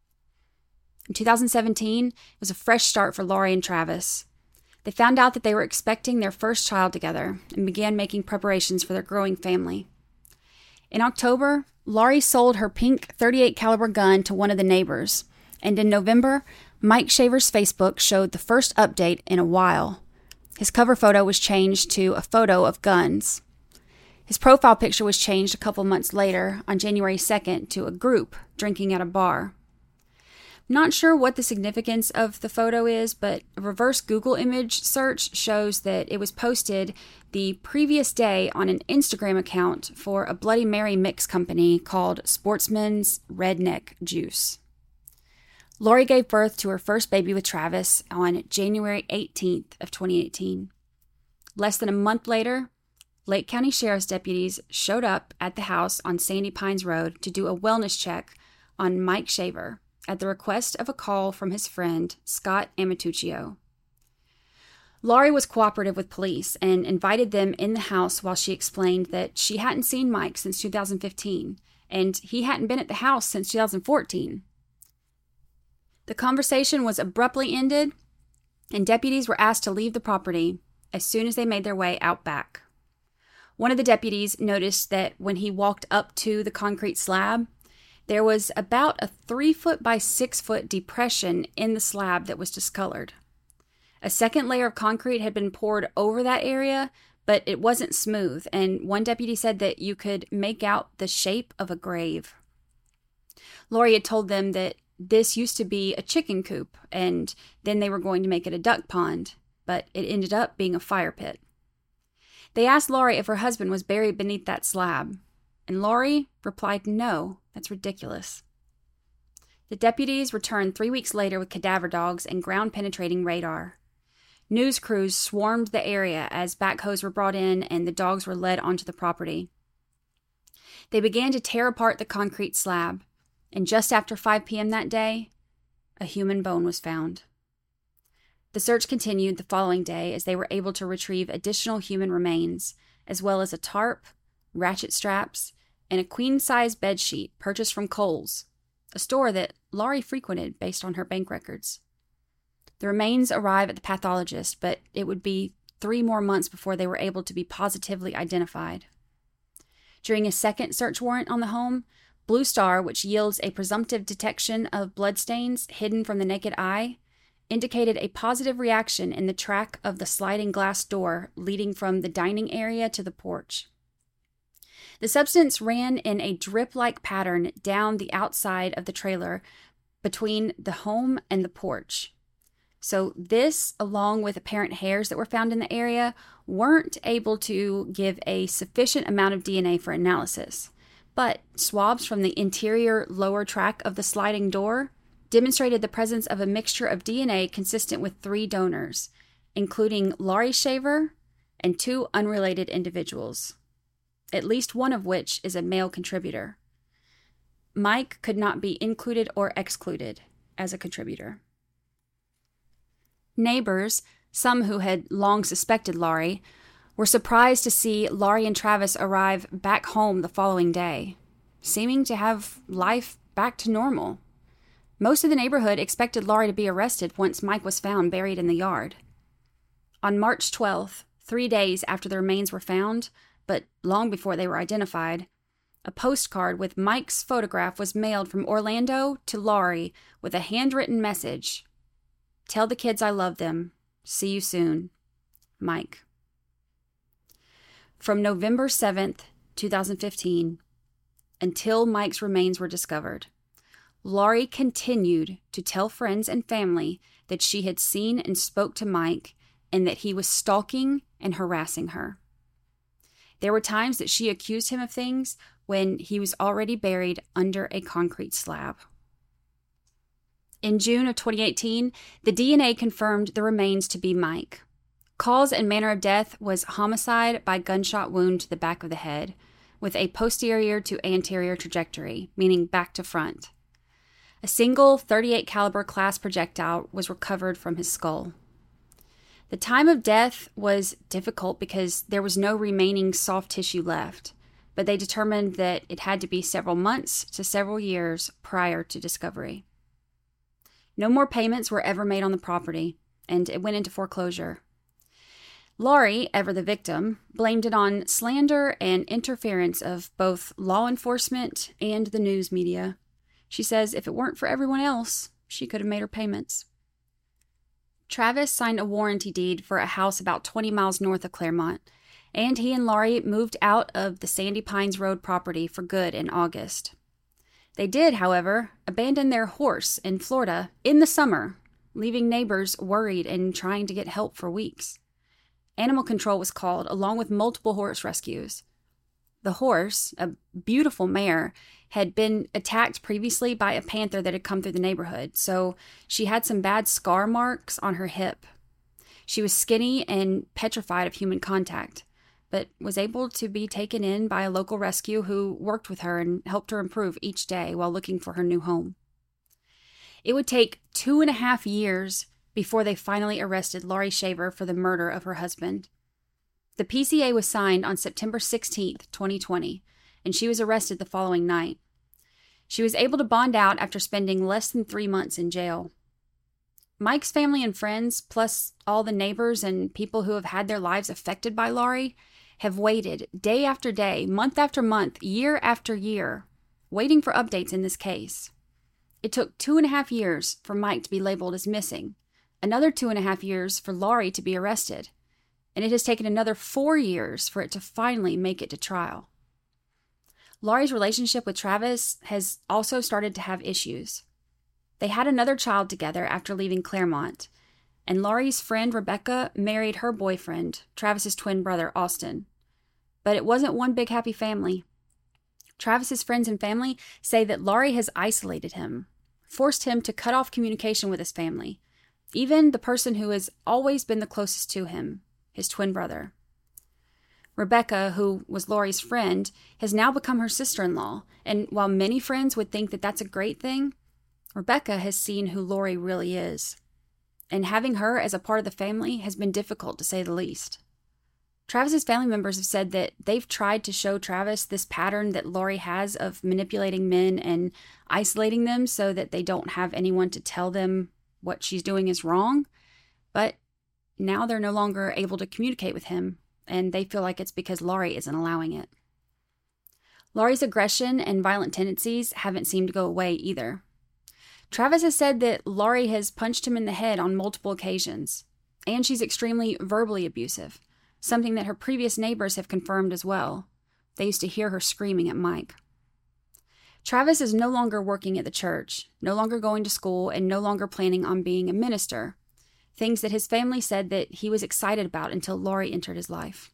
In two thousand seventeen, it was a fresh start for Laurie and Travis. They found out that they were expecting their first child together and began making preparations for their growing family. In October, Laurie sold her pink thirty-eight caliber gun to one of the neighbors, and in November, Mike Shaver's Facebook showed the first update in a while. His cover photo was changed to a photo of guns. His profile picture was changed a couple months later, on January second, to a group drinking at a bar. I'm not sure what the significance of the photo is, but a reverse Google image search shows that it was posted the previous day on an Instagram account for a Bloody Mary mix company called Sportsman's Redneck Juice. Laurie gave birth to her first baby with Travis on January eighteenth of twenty eighteen. Less than a month later, Lake County Sheriff's deputies showed up at the house on Sandy Pines Road to do a wellness check on Mike Shaver at the request of a call from his friend, Scott Amatuccio. Laurie was cooperative with police and invited them in the house while she explained that she hadn't seen Mike since two thousand fifteen, and he hadn't been at the house since two thousand fourteen. The conversation was abruptly ended, and deputies were asked to leave the property as soon as they made their way out back. One of the deputies noticed that when he walked up to the concrete slab, there was about a three foot by six foot depression in the slab that was discolored. A second layer of concrete had been poured over that area, but it wasn't smooth, and one deputy said that you could make out the shape of a grave. Laurie had told them that this used to be a chicken coop, and then they were going to make it a duck pond, but it ended up being a fire pit. They asked Laurie if her husband was buried beneath that slab, and Laurie replied, "No, that's ridiculous." The deputies returned three weeks later with cadaver dogs and ground-penetrating radar. News crews swarmed the area as backhoes were brought in and the dogs were led onto the property. They began to tear apart the concrete slab, and just after five p.m. that day, a human bone was found. The search continued the following day as they were able to retrieve additional human remains, as well as a tarp, ratchet straps, and a queen-size bedsheet purchased from Kohl's, a store that Laurie frequented based on her bank records. The remains arrive at the pathologist, but it would be three more months before they were able to be positively identified. During a second search warrant on the home, Blue Star, which yields a presumptive detection of bloodstains hidden from the naked eye, indicated a positive reaction in the track of the sliding glass door leading from the dining area to the porch. The substance ran in a drip-like pattern down the outside of the trailer between the home and the porch. So this, along with apparent hairs that were found in the area, weren't able to give a sufficient amount of D N A for analysis. But swabs from the interior lower track of the sliding door demonstrated the presence of a mixture of D N A consistent with three donors, including Laurie Shaver and two unrelated individuals, at least one of which is a male contributor. Mike could not be included or excluded as a contributor. Neighbors, some who had long suspected Laurie, were surprised to see Laurie and Travis arrive back home the following day, seeming to have life back to normal. Most of the neighborhood expected Laurie to be arrested once Mike was found buried in the yard. On March twelfth, three days after the remains were found, but long before they were identified, a postcard with Mike's photograph was mailed from Orlando to Laurie with a handwritten message. "Tell the kids I love them. See you soon. Mike." From November seventh, twenty fifteen, until Mike's remains were discovered, Laurie continued to tell friends and family that she had seen and spoke to Mike and that he was stalking and harassing her. There were times that she accused him of things when he was already buried under a concrete slab. In June of twenty eighteen, the D N A confirmed the remains to be Mike. Cause and manner of death was homicide by gunshot wound to the back of the head, with a posterior to anterior trajectory, meaning back to front. A single thirty-eight caliber class projectile was recovered from his skull. The time of death was difficult because there was no remaining soft tissue left, but they determined that it had to be several months to several years prior to discovery. No more payments were ever made on the property, and it went into foreclosure. Laurie, ever the victim, blamed it on slander and interference of both law enforcement and the news media. She says if it weren't for everyone else, she could have made her payments. Travis signed a warranty deed for a house about twenty miles north of Claremont, and he and Laurie moved out of the Sandy Pines Road property for good in August. They did, however, abandon their horse in Florida in the summer, leaving neighbors worried and trying to get help for weeks. Animal control was called, along with multiple horse rescues. The horse, a beautiful mare, had been attacked previously by a panther that had come through the neighborhood, so she had some bad scar marks on her hip. She was skinny and petrified of human contact, but was able to be taken in by a local rescue who worked with her and helped her improve each day while looking for her new home. It would take two and a half years before they finally arrested Laurie Shaver for the murder of her husband. The P C A was signed on September sixteenth, twenty twenty, and she was arrested the following night. She was able to bond out after spending less than three months in jail. Mike's family and friends, plus all the neighbors and people who have had their lives affected by Laurie, have waited day after day, month after month, year after year, waiting for updates in this case. It took two and a half years for Mike to be labeled as missing, another two and a half years for Laurie to be arrested, and it has taken another four years for it to finally make it to trial. Laurie's relationship with Travis has also started to have issues. They had another child together after leaving Claremont, and Laurie's friend Rebecca married her boyfriend, Travis's twin brother, Austin. But it wasn't one big happy family. Travis's friends and family say that Laurie has isolated him, forced him to cut off communication with his family, even the person who has always been the closest to him, his twin brother. Rebecca, who was Laurie's friend, has now become her sister-in-law, and while many friends would think that that's a great thing, Rebecca has seen who Laurie really is, and having her as a part of the family has been difficult, to say the least. Travis's family members have said that they've tried to show Travis this pattern that Laurie has of manipulating men and isolating them so that they don't have anyone to tell them what she's doing is wrong, but now they're no longer able to communicate with him, and they feel like it's because Laurie isn't allowing it. Laurie's aggression and violent tendencies haven't seemed to go away either. Travis has said that Laurie has punched him in the head on multiple occasions, and she's extremely verbally abusive, something that her previous neighbors have confirmed as well. They used to hear her screaming at Mike. Travis is no longer working at the church, no longer going to school, and no longer planning on being a minister, things that his family said that he was excited about until Laurie entered his life.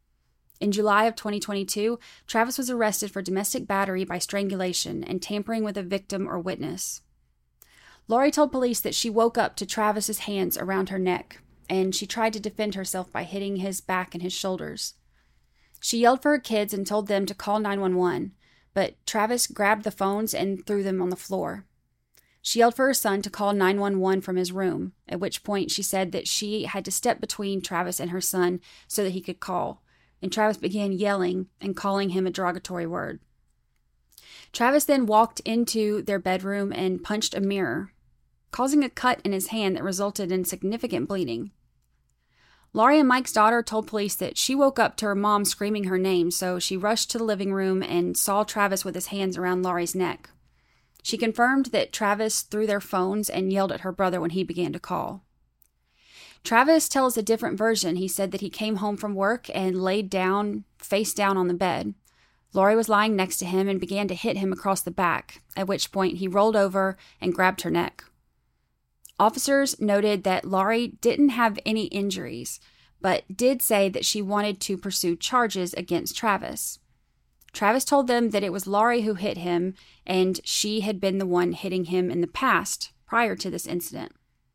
In July of twenty twenty-two, Travis was arrested for domestic battery by strangulation and tampering with a victim or witness. Laurie told police that she woke up to Travis's hands around her neck and she tried to defend herself by hitting his back and his shoulders. She yelled for her kids and told them to call nine one one, but Travis grabbed the phones and threw them on the floor. She yelled for her son to call nine one one from his room, at which point she said that she had to step between Travis and her son so that he could call, and Travis began yelling and calling him a derogatory word. Travis then walked into their bedroom and punched a mirror, causing a cut in his hand that resulted in significant bleeding. Laurie and Mike's daughter told police that she woke up to her mom screaming her name, so she rushed to the living room and saw Travis with his hands around Laurie's neck. She confirmed that Travis threw their phones and yelled at her brother when he began to call. Travis tells a different version. He said that he came home from work and laid down, face down on the bed. Laurie was lying next to him and began to hit him across the back, at which point he rolled over and grabbed her neck. Officers noted that Laurie didn't have any injuries, but did say that she wanted to pursue charges against Travis. Travis told them that it was Laurie who hit him, and she had been the one hitting him in the past prior to this incident.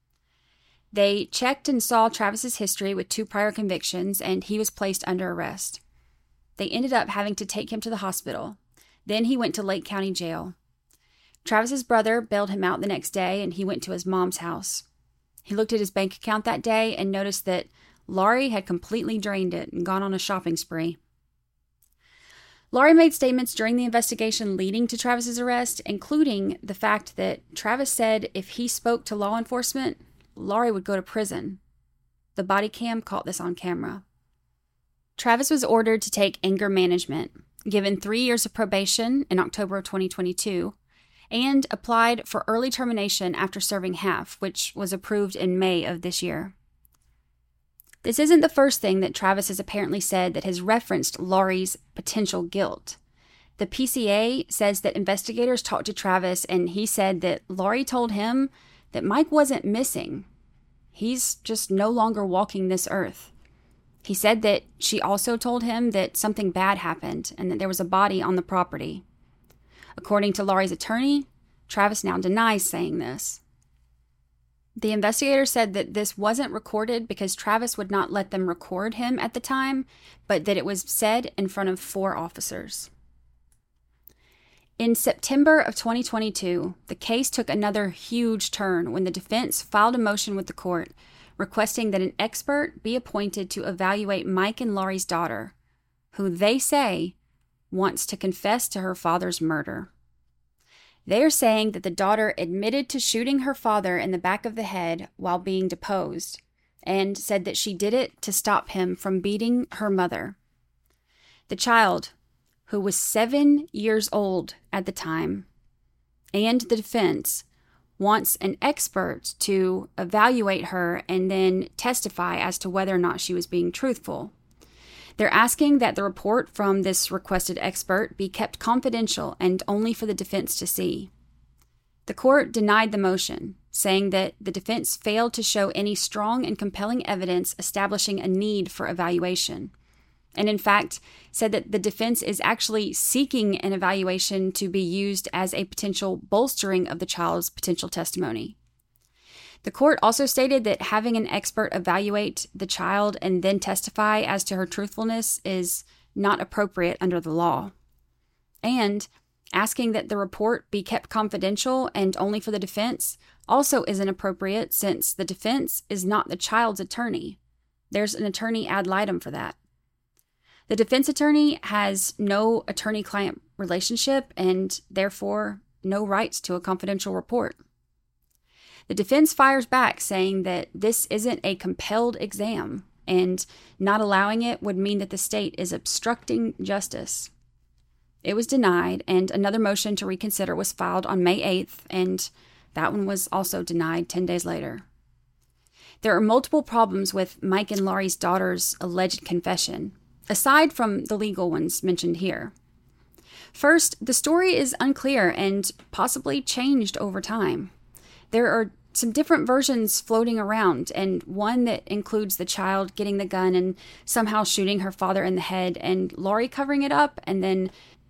They checked and saw Travis's history with two prior convictions, and he was placed under arrest. They ended up having to take him to the hospital. Then he went to Lake County Jail. Travis's brother bailed him out the next day, and he went to his mom's house. He looked at his bank account that day and noticed that Laurie had completely drained it and gone on a shopping spree. Laurie made statements during the investigation leading to Travis's arrest, including the fact that Travis said if he spoke to law enforcement, Laurie would go to prison. The body cam caught this on camera. Travis was ordered to take anger management, given three years of probation in October of twenty twenty-two, and applied for early termination after serving half, which was approved in May of this year. This isn't the first thing that Travis has apparently said that has referenced Laurie's potential guilt. The P C A says that investigators talked to Travis and he said that Laurie told him that Mike wasn't missing. He's just no longer walking this earth. He said that she also told him that something bad happened and that there was a body on the property. According to Laurie's attorney, Travis now denies saying this. The investigator said that this wasn't recorded because Travis would not let them record him at the time, but that it was said in front of four officers. In September of twenty twenty-two, the case took another huge turn when the defense filed a motion with the court requesting that an expert be appointed to evaluate Mike and Laurie's daughter, who they say wants to confess to her father's murder. They are saying that the daughter admitted to shooting her father in the back of the head while being deposed, and said that she did it to stop him from beating her mother. The child, who was seven years old at the time, and the defense wants an expert to evaluate her and then testify as to whether or not she was being truthful. They're asking that the report from this requested expert be kept confidential and only for the defense to see. The court denied the motion, saying that the defense failed to show any strong and compelling evidence establishing a need for evaluation, and in fact said that the defense is actually seeking an evaluation to be used as a potential bolstering of the child's potential testimony. The court also stated that having an expert evaluate the child and then testify as to her truthfulness is not appropriate under the law, and asking that the report be kept confidential and only for the defense also isn't appropriate since the defense is not the child's attorney. There's an attorney ad litem for that. The defense attorney has no attorney-client relationship and therefore no rights to a confidential report. The defense fires back saying that this isn't a compelled exam and not allowing it would mean that the state is obstructing justice. It was denied, and another motion to reconsider was filed on May eighth, and that one was also denied ten days later. There are multiple problems with Mike and Laurie's daughter's alleged confession, aside from the legal ones mentioned here. First, the story is unclear and possibly changed over time. There are some different versions floating around, and one that includes the child getting the gun and somehow shooting her father in the head and Laurie covering it up, and then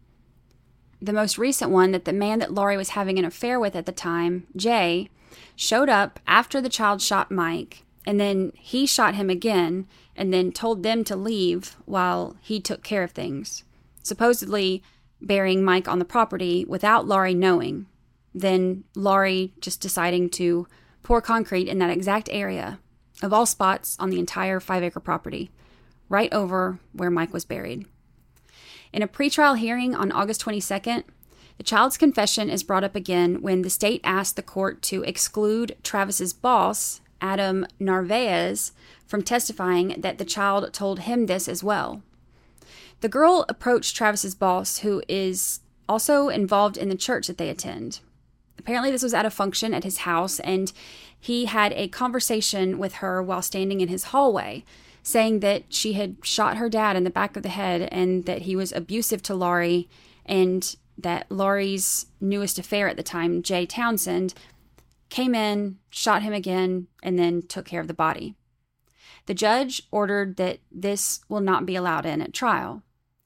the most recent one that the man that Laurie was having an affair with at the time, Jay, showed up after the child shot Mike and then he shot him again and then told them to leave while he took care of things, supposedly burying Mike on the property without Laurie knowing. Then Laurie just deciding to pour concrete in that exact area, of all spots on the entire five-acre property, right over where Mike was buried. In a pretrial hearing on August twenty-second, the child's confession is brought up again when the state asked the court to exclude Travis's boss, Adam Narvaez, from testifying that the child told him this as well. The girl approached Travis's boss, who is also involved in the church that they attend. Apparently this was at a function at his house, and he had a conversation with her while standing in his hallway, saying that she had shot her dad in the back of the head and that he was abusive to Laurie, and that Laurie's newest affair at the time, Jay Townsend, came in, shot him again, and then took care of the body. The judge ordered that this will not be allowed in at trial.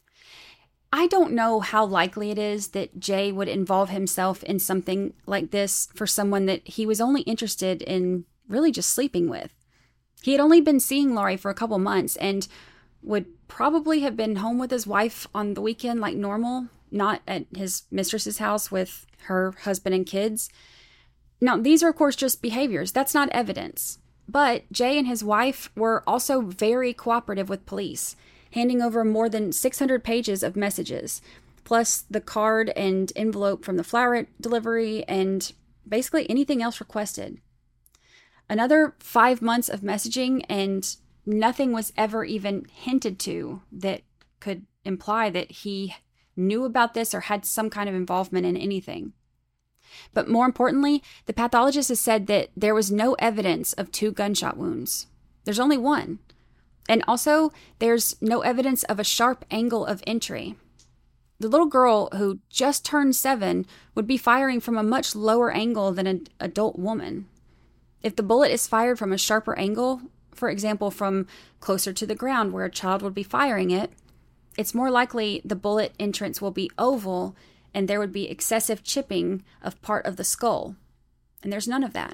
I don't know how likely it is that Jay would involve himself in something like this for someone that he was only interested in really just sleeping with. He had only been seeing Laurie for a couple months and would probably have been home with his wife on the weekend like normal, not at his mistress's house with her husband and kids. Now, these are, of course, just behaviors. That's not evidence. But Jay and his wife were also very cooperative with police, handing over more than six hundred pages of messages, plus the card and envelope from the flower delivery and basically anything else requested. Another five months of messaging, and nothing was ever even hinted to that could imply that he knew about this or had some kind of involvement in anything. But more importantly, the pathologist has said that there was no evidence of two gunshot wounds. There's only one. And also, there's no evidence of a sharp angle of entry. The little girl who just turned seven would be firing from a much lower angle than an adult woman. If the bullet is fired from a sharper angle, for example, from closer to the ground where a child would be firing it, it's more likely the bullet entrance will be oval and there would be excessive chipping of part of the skull. And there's none of that.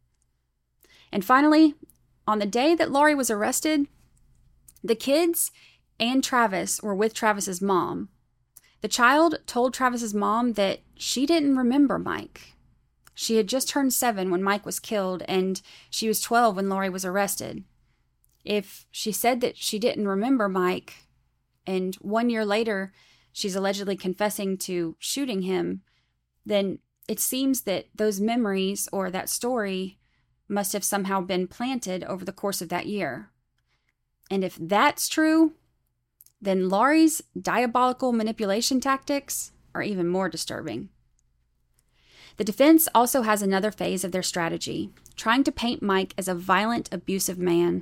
And finally, on the day that Laurie was arrested, the kids and Travis were with Travis's mom. The child told Travis's mom that she didn't remember Mike. She had just turned seven when Mike was killed, and she was twelve when Laurie was arrested. If she said that she didn't remember Mike, and one year later she's allegedly confessing to shooting him, then it seems that those memories or that story must have somehow been planted over the course of that year. And if that's true, then Laurie's diabolical manipulation tactics are even more disturbing. The defense also has another phase of their strategy, trying to paint Mike as a violent, abusive man.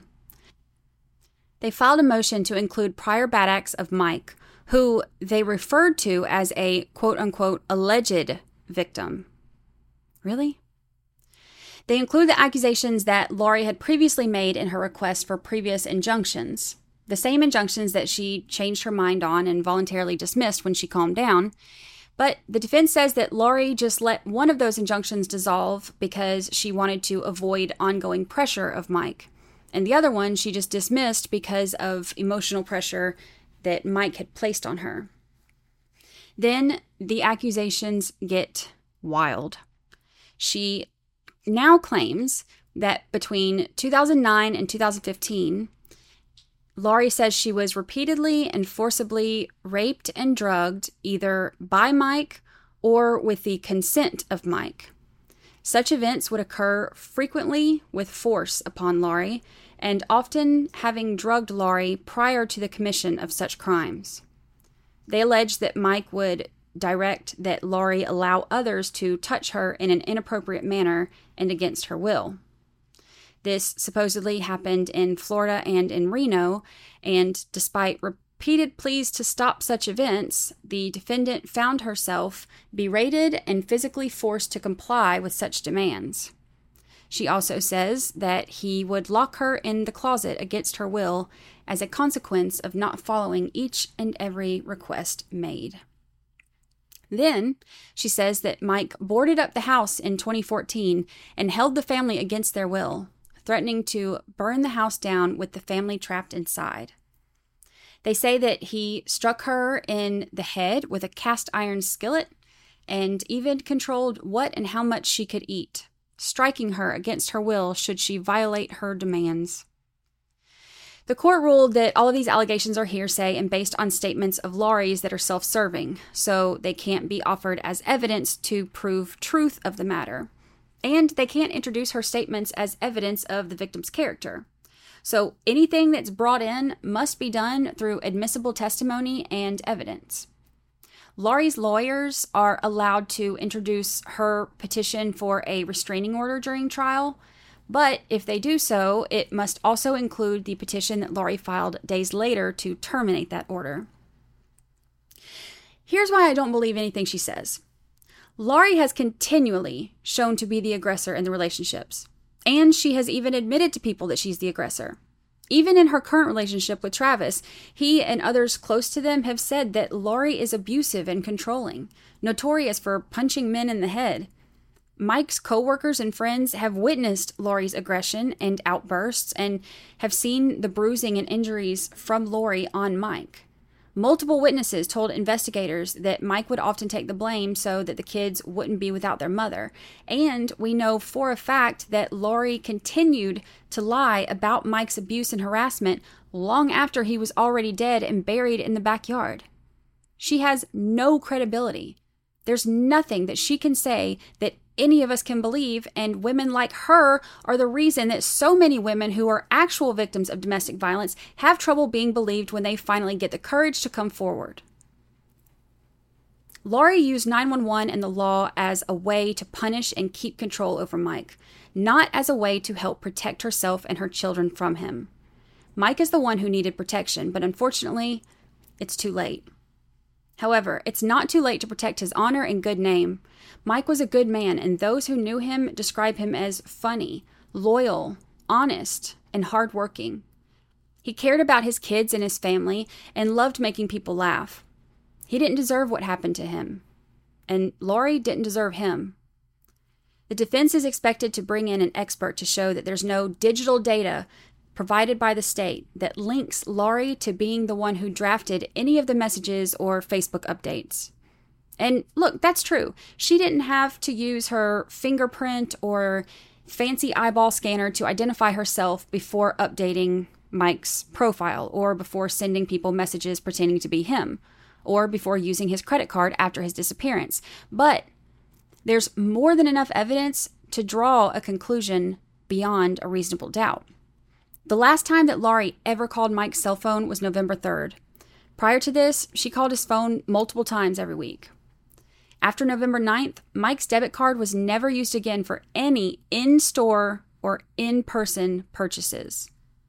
They filed a motion to include prior bad acts of Mike, who they referred to as a quote-unquote alleged victim. Really? They include the accusations that Laurie had previously made in her request for previous injunctions, the same injunctions that she changed her mind on and voluntarily dismissed when she calmed down. But the defense says that Laurie just let one of those injunctions dissolve because she wanted to avoid ongoing pressure of Mike. And the other one she just dismissed because of emotional pressure that Mike had placed on her. Then the accusations get wild. She now claims that between two thousand nine and two thousand fifteen, Laurie says she was repeatedly and forcibly raped and drugged either by Mike or with the consent of Mike. Such events would occur frequently with force upon Laurie, and often having drugged Laurie prior to the commission of such crimes. They allege that Mike would direct that Laurie allow others to touch her in an inappropriate manner and against her will. This supposedly happened in Florida and in Reno, and despite repeated pleas to stop such events, the defendant found herself berated and physically forced to comply with such demands. She also says that he would lock her in the closet against her will as a consequence of not following each and every request made. Then, she says that Mike boarded up the house in twenty fourteen and held the family against their will, threatening to burn the house down with the family trapped inside. They say that he struck her in the head with a cast iron skillet and even controlled what and how much she could eat, striking her against her will should she violate her demands. The court ruled that all of these allegations are hearsay and based on statements of Laurie's that are self-serving, so they can't be offered as evidence to prove truth of the matter. And they can't introduce her statements as evidence of the victim's character. So anything that's brought in must be done through admissible testimony and evidence. Laurie's lawyers are allowed to introduce her petition for a restraining order during trial, but if they do so, it must also include the petition that Laurie filed days later to terminate that order. Here's why I don't believe anything she says. Laurie has continually shown to be the aggressor in the relationships. And she has even admitted to people that she's the aggressor. Even in her current relationship with Travis, he and others close to them have said that Laurie is abusive and controlling, notorious for punching men in the head. Mike's coworkers and friends have witnessed Laurie's aggression and outbursts and have seen the bruising and injuries from Laurie on Mike. Multiple witnesses told investigators that Mike would often take the blame so that the kids wouldn't be without their mother. And we know for a fact that Laurie continued to lie about Mike's abuse and harassment long after he was already dead and buried in the backyard. She has no credibility. There's nothing that she can say that any of us can believe, and women like her are the reason that so many women who are actual victims of domestic violence have trouble being believed when they finally get the courage to come forward. Laurie used nine one one and the law as a way to punish and keep control over Mike, not as a way to help protect herself and her children from him. Mike is the one who needed protection, but unfortunately, it's too late. However, it's not too late to protect his honor and good name. Mike was a good man, and those who knew him describe him as funny, loyal, honest, and hardworking. He cared about his kids and his family and loved making people laugh. He didn't deserve what happened to him, and Laurie didn't deserve him. The defense is expected to bring in an expert to show that there's no digital data provided by the state that links Laurie to being the one who drafted any of the messages or Facebook updates. And look, that's true. She didn't have to use her fingerprint or fancy eyeball scanner to identify herself before updating Mike's profile or before sending people messages pretending to be him or before using his credit card after his disappearance. But there's more than enough evidence to draw a conclusion beyond a reasonable doubt. The last time that Laurie ever called Mike's cell phone was November third. Prior to this, she called his phone multiple times every week. After November ninth, Mike's debit card was never used again for any in-store or in-person purchases.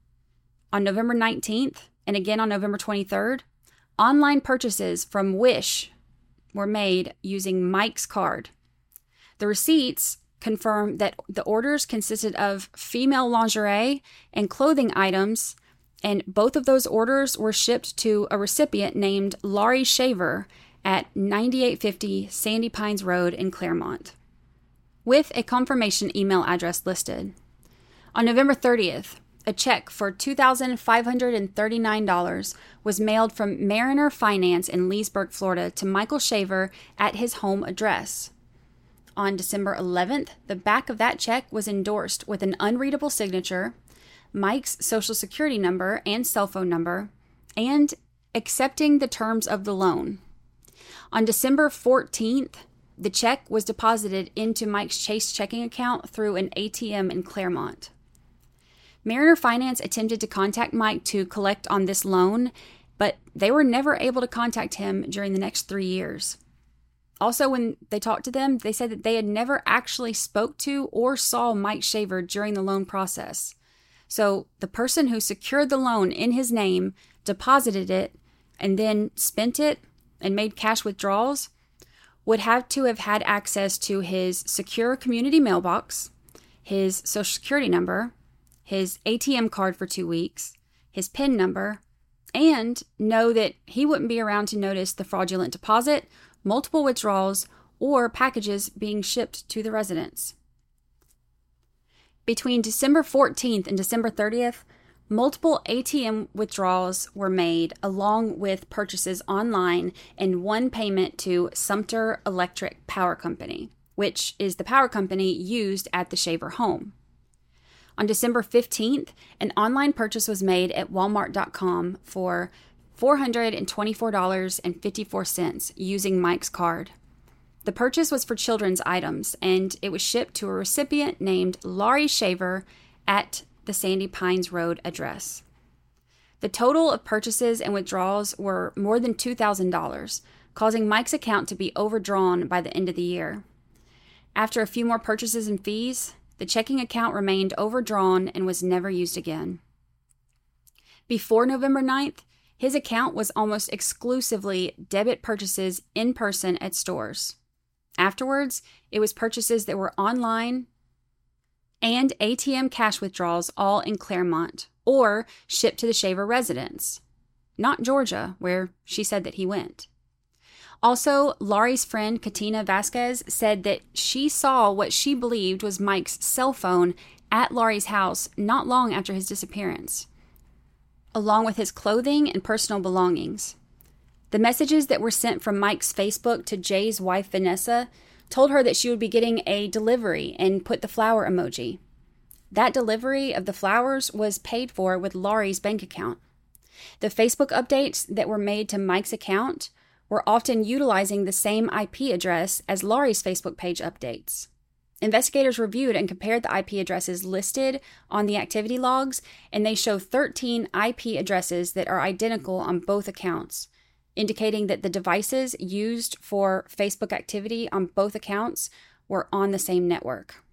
On November nineteenth, and again on November twenty-third, online purchases from Wish were made using Mike's card. The receipts confirm that the orders consisted of female lingerie and clothing items, and both of those orders were shipped to a recipient named Laurie Shaver at ninety-eight fifty Sandy Pines Road in Claremont, with a confirmation email address listed. On November thirtieth, a check for two thousand five hundred thirty-nine dollars was mailed from Mariner Finance in Leesburg, Florida to Michael Shaver at his home address. On December eleventh, the back of that check was endorsed with an unreadable signature, Mike's social security number and cell phone number, and accepting the terms of the loan. On December fourteenth, the check was deposited into Mike's Chase checking account through an A T M in Claremont. Mariner Finance attempted to contact Mike to collect on this loan, but they were never able to contact him during the next three years. Also, when they talked to them, they said that they had never actually spoke to or saw Mike Shaver during the loan process. So the person who secured the loan in his name, deposited it, and then spent it and made cash withdrawals would have to have had access to his secure community mailbox, his social security number, his A T M card for two weeks, his PIN number, and know that he wouldn't be around to notice the fraudulent deposit, multiple withdrawals, or packages being shipped to the residence. Between December fourteenth and December thirtieth, multiple A T M withdrawals were made along with purchases online and one payment to Sumter Electric Power Company, which is the power company used at the Shaver home. On December fifteenth, an online purchase was made at walmart dot com for four hundred twenty-four dollars and fifty-four cents using Mike's card. The purchase was for children's items, and it was shipped to a recipient named Laurie Shaver at the Sandy Pines Road address. The total of purchases and withdrawals were more than two thousand dollars, causing Mike's account to be overdrawn by the end of the year. After a few more purchases and fees, the checking account remained overdrawn and was never used again. Before November ninth, his account was almost exclusively debit purchases in person at stores. Afterwards, it was purchases that were online and A T M cash withdrawals, all in Claremont, or shipped to the Shaver residence, not Georgia, where she said that he went. Also, Laurie's friend Katina Vasquez said that she saw what she believed was Mike's cell phone at Laurie's house not long after his disappearance, along with his clothing and personal belongings. The messages that were sent from Mike's Facebook to Jay's wife, Vanessa, told her that she would be getting a delivery and put the flower emoji. That delivery of the flowers was paid for with Laurie's bank account. The Facebook updates that were made to Mike's account were often utilizing the same I P address as Laurie's Facebook page updates. Investigators reviewed and compared the I P addresses listed on the activity logs, and they show thirteen I P addresses that are identical on both accounts, indicating that the devices used for Facebook activity on both accounts were on the same network.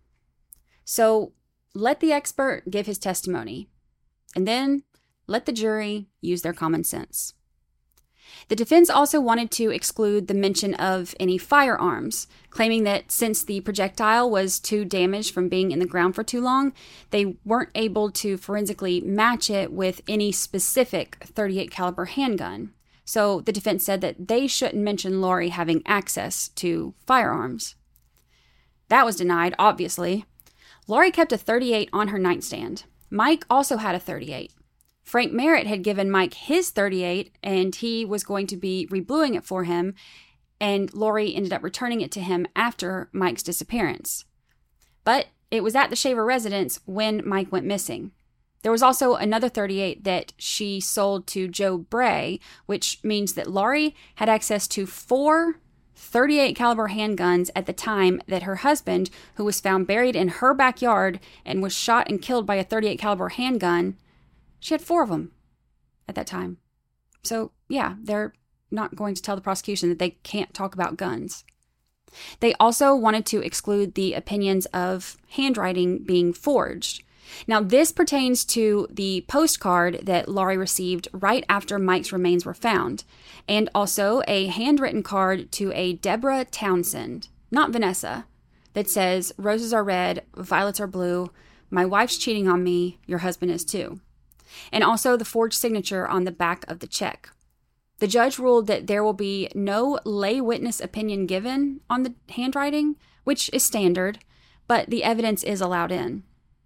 So let the expert give his testimony, and then let the jury use their common sense. The defense also wanted to exclude the mention of any firearms, claiming that since the projectile was too damaged from being in the ground for too long, they weren't able to forensically match it with any specific thirty-eight caliber handgun. So the defense said that they shouldn't mention Laurie having access to firearms. That was denied, obviously. Laurie kept a thirty-eight on her nightstand. Mike also had a thirty-eight. Frank Merritt had given Mike his thirty-eight, and he was going to be rebluing it for him, and Laurie ended up returning it to him after Mike's disappearance. But it was at the Shaver residence when Mike went missing. There was also another thirty-eight that she sold to Joe Bray, which means that Laurie had access to four thirty-eight caliber handguns at the time that her husband, who was found buried in her backyard and was shot and killed by a thirty-eight caliber handgun, she had four of them at that time. So, yeah, they're not going to tell the prosecution that they can't talk about guns. They also wanted to exclude the opinions of handwriting being forged. Now, this pertains to the postcard that Laurie received right after Mike's remains were found, and also a handwritten card to a Deborah Townsend, not Vanessa, that says, "Roses are red, violets are blue, my wife's cheating on me, your husband is too." And also the forged signature on the back of the check. The judge ruled that there will be no lay witness opinion given on the handwriting, which is standard, but the evidence is allowed in.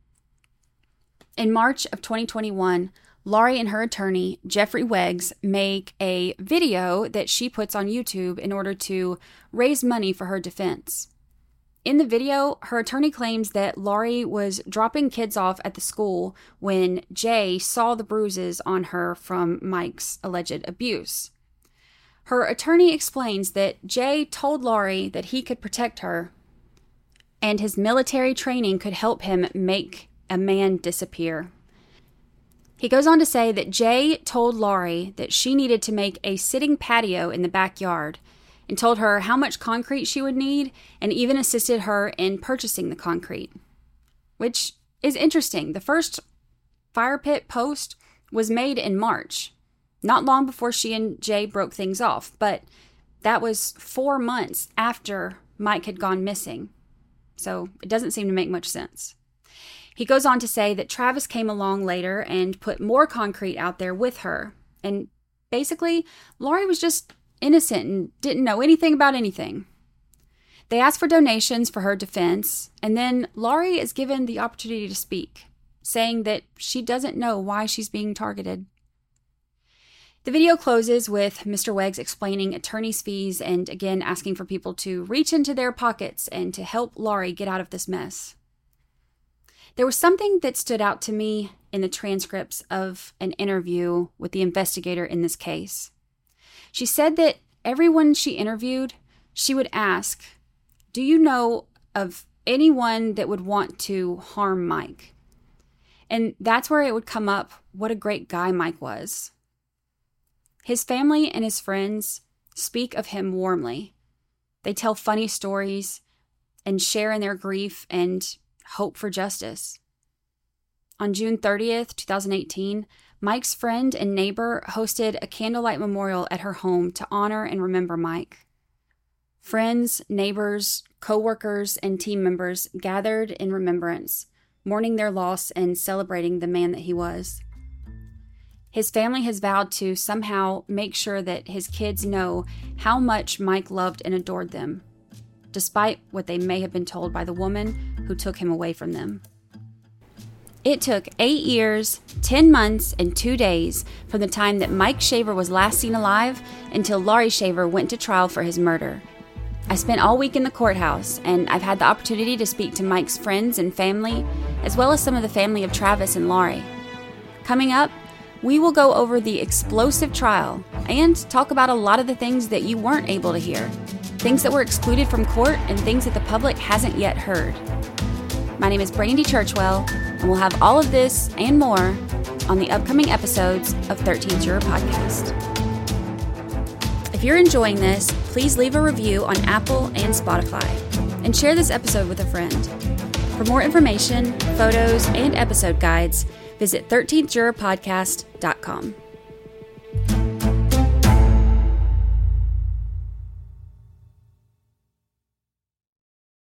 In March of twenty twenty-one, Laurie and her attorney, Jeffrey Weggs, make a video that she puts on YouTube in order to raise money for her defense. In the video, her attorney claims that Laurie was dropping kids off at the school when Jay saw the bruises on her from Mike's alleged abuse. Her attorney explains that Jay told Laurie that he could protect her, and his military training could help him make a man disappear. He goes on to say that Jay told Laurie that she needed to make a sitting patio in the backyard, and told her how much concrete she would need, and even assisted her in purchasing the concrete. Which is interesting. The first fire pit post was made in March, not long before she and Jay broke things off, but that was four months after Mike had gone missing. So it doesn't seem to make much sense. He goes on to say that Travis came along later and put more concrete out there with her. And basically, Laurie was just innocent and didn't know anything about anything. They ask for donations for her defense, and then Laurie is given the opportunity to speak, saying that she doesn't know why she's being targeted. The video closes with Mister Weggs explaining attorney's fees and again asking for people to reach into their pockets and to help Laurie get out of this mess. There was something that stood out to me in the transcripts of an interview with the investigator in this case. She said that everyone she interviewed, she would ask, "Do you know of anyone that would want to harm Mike?" And that's where it would come up what a great guy Mike was. His family and his friends speak of him warmly. They tell funny stories and share in their grief and hope for justice. On June thirtieth, twenty eighteen, Mike's friend and neighbor hosted a candlelight memorial at her home to honor and remember Mike. Friends, neighbors, co-workers, and team members gathered in remembrance, mourning their loss and celebrating the man that he was. His family has vowed to somehow make sure that his kids know how much Mike loved and adored them, despite what they may have been told by the woman who took him away from them. It took eight years, ten months, and two days from the time that Mike Shaver was last seen alive until Laurie Shaver went to trial for his murder. I spent all week in the courthouse, and I've had the opportunity to speak to Mike's friends and family, as well as some of the family of Travis and Laurie. Coming up, we will go over the explosive trial and talk about a lot of the things that you weren't able to hear, things that were excluded from court and things that the public hasn't yet heard. My name is Brandy Churchwell, and we'll have all of this and more on the upcoming episodes of thirteenth Juror Podcast. If you're enjoying this, please leave a review on Apple and Spotify, and share this episode with a friend. For more information, photos, and episode guides, visit thirteenth juror podcast dot com.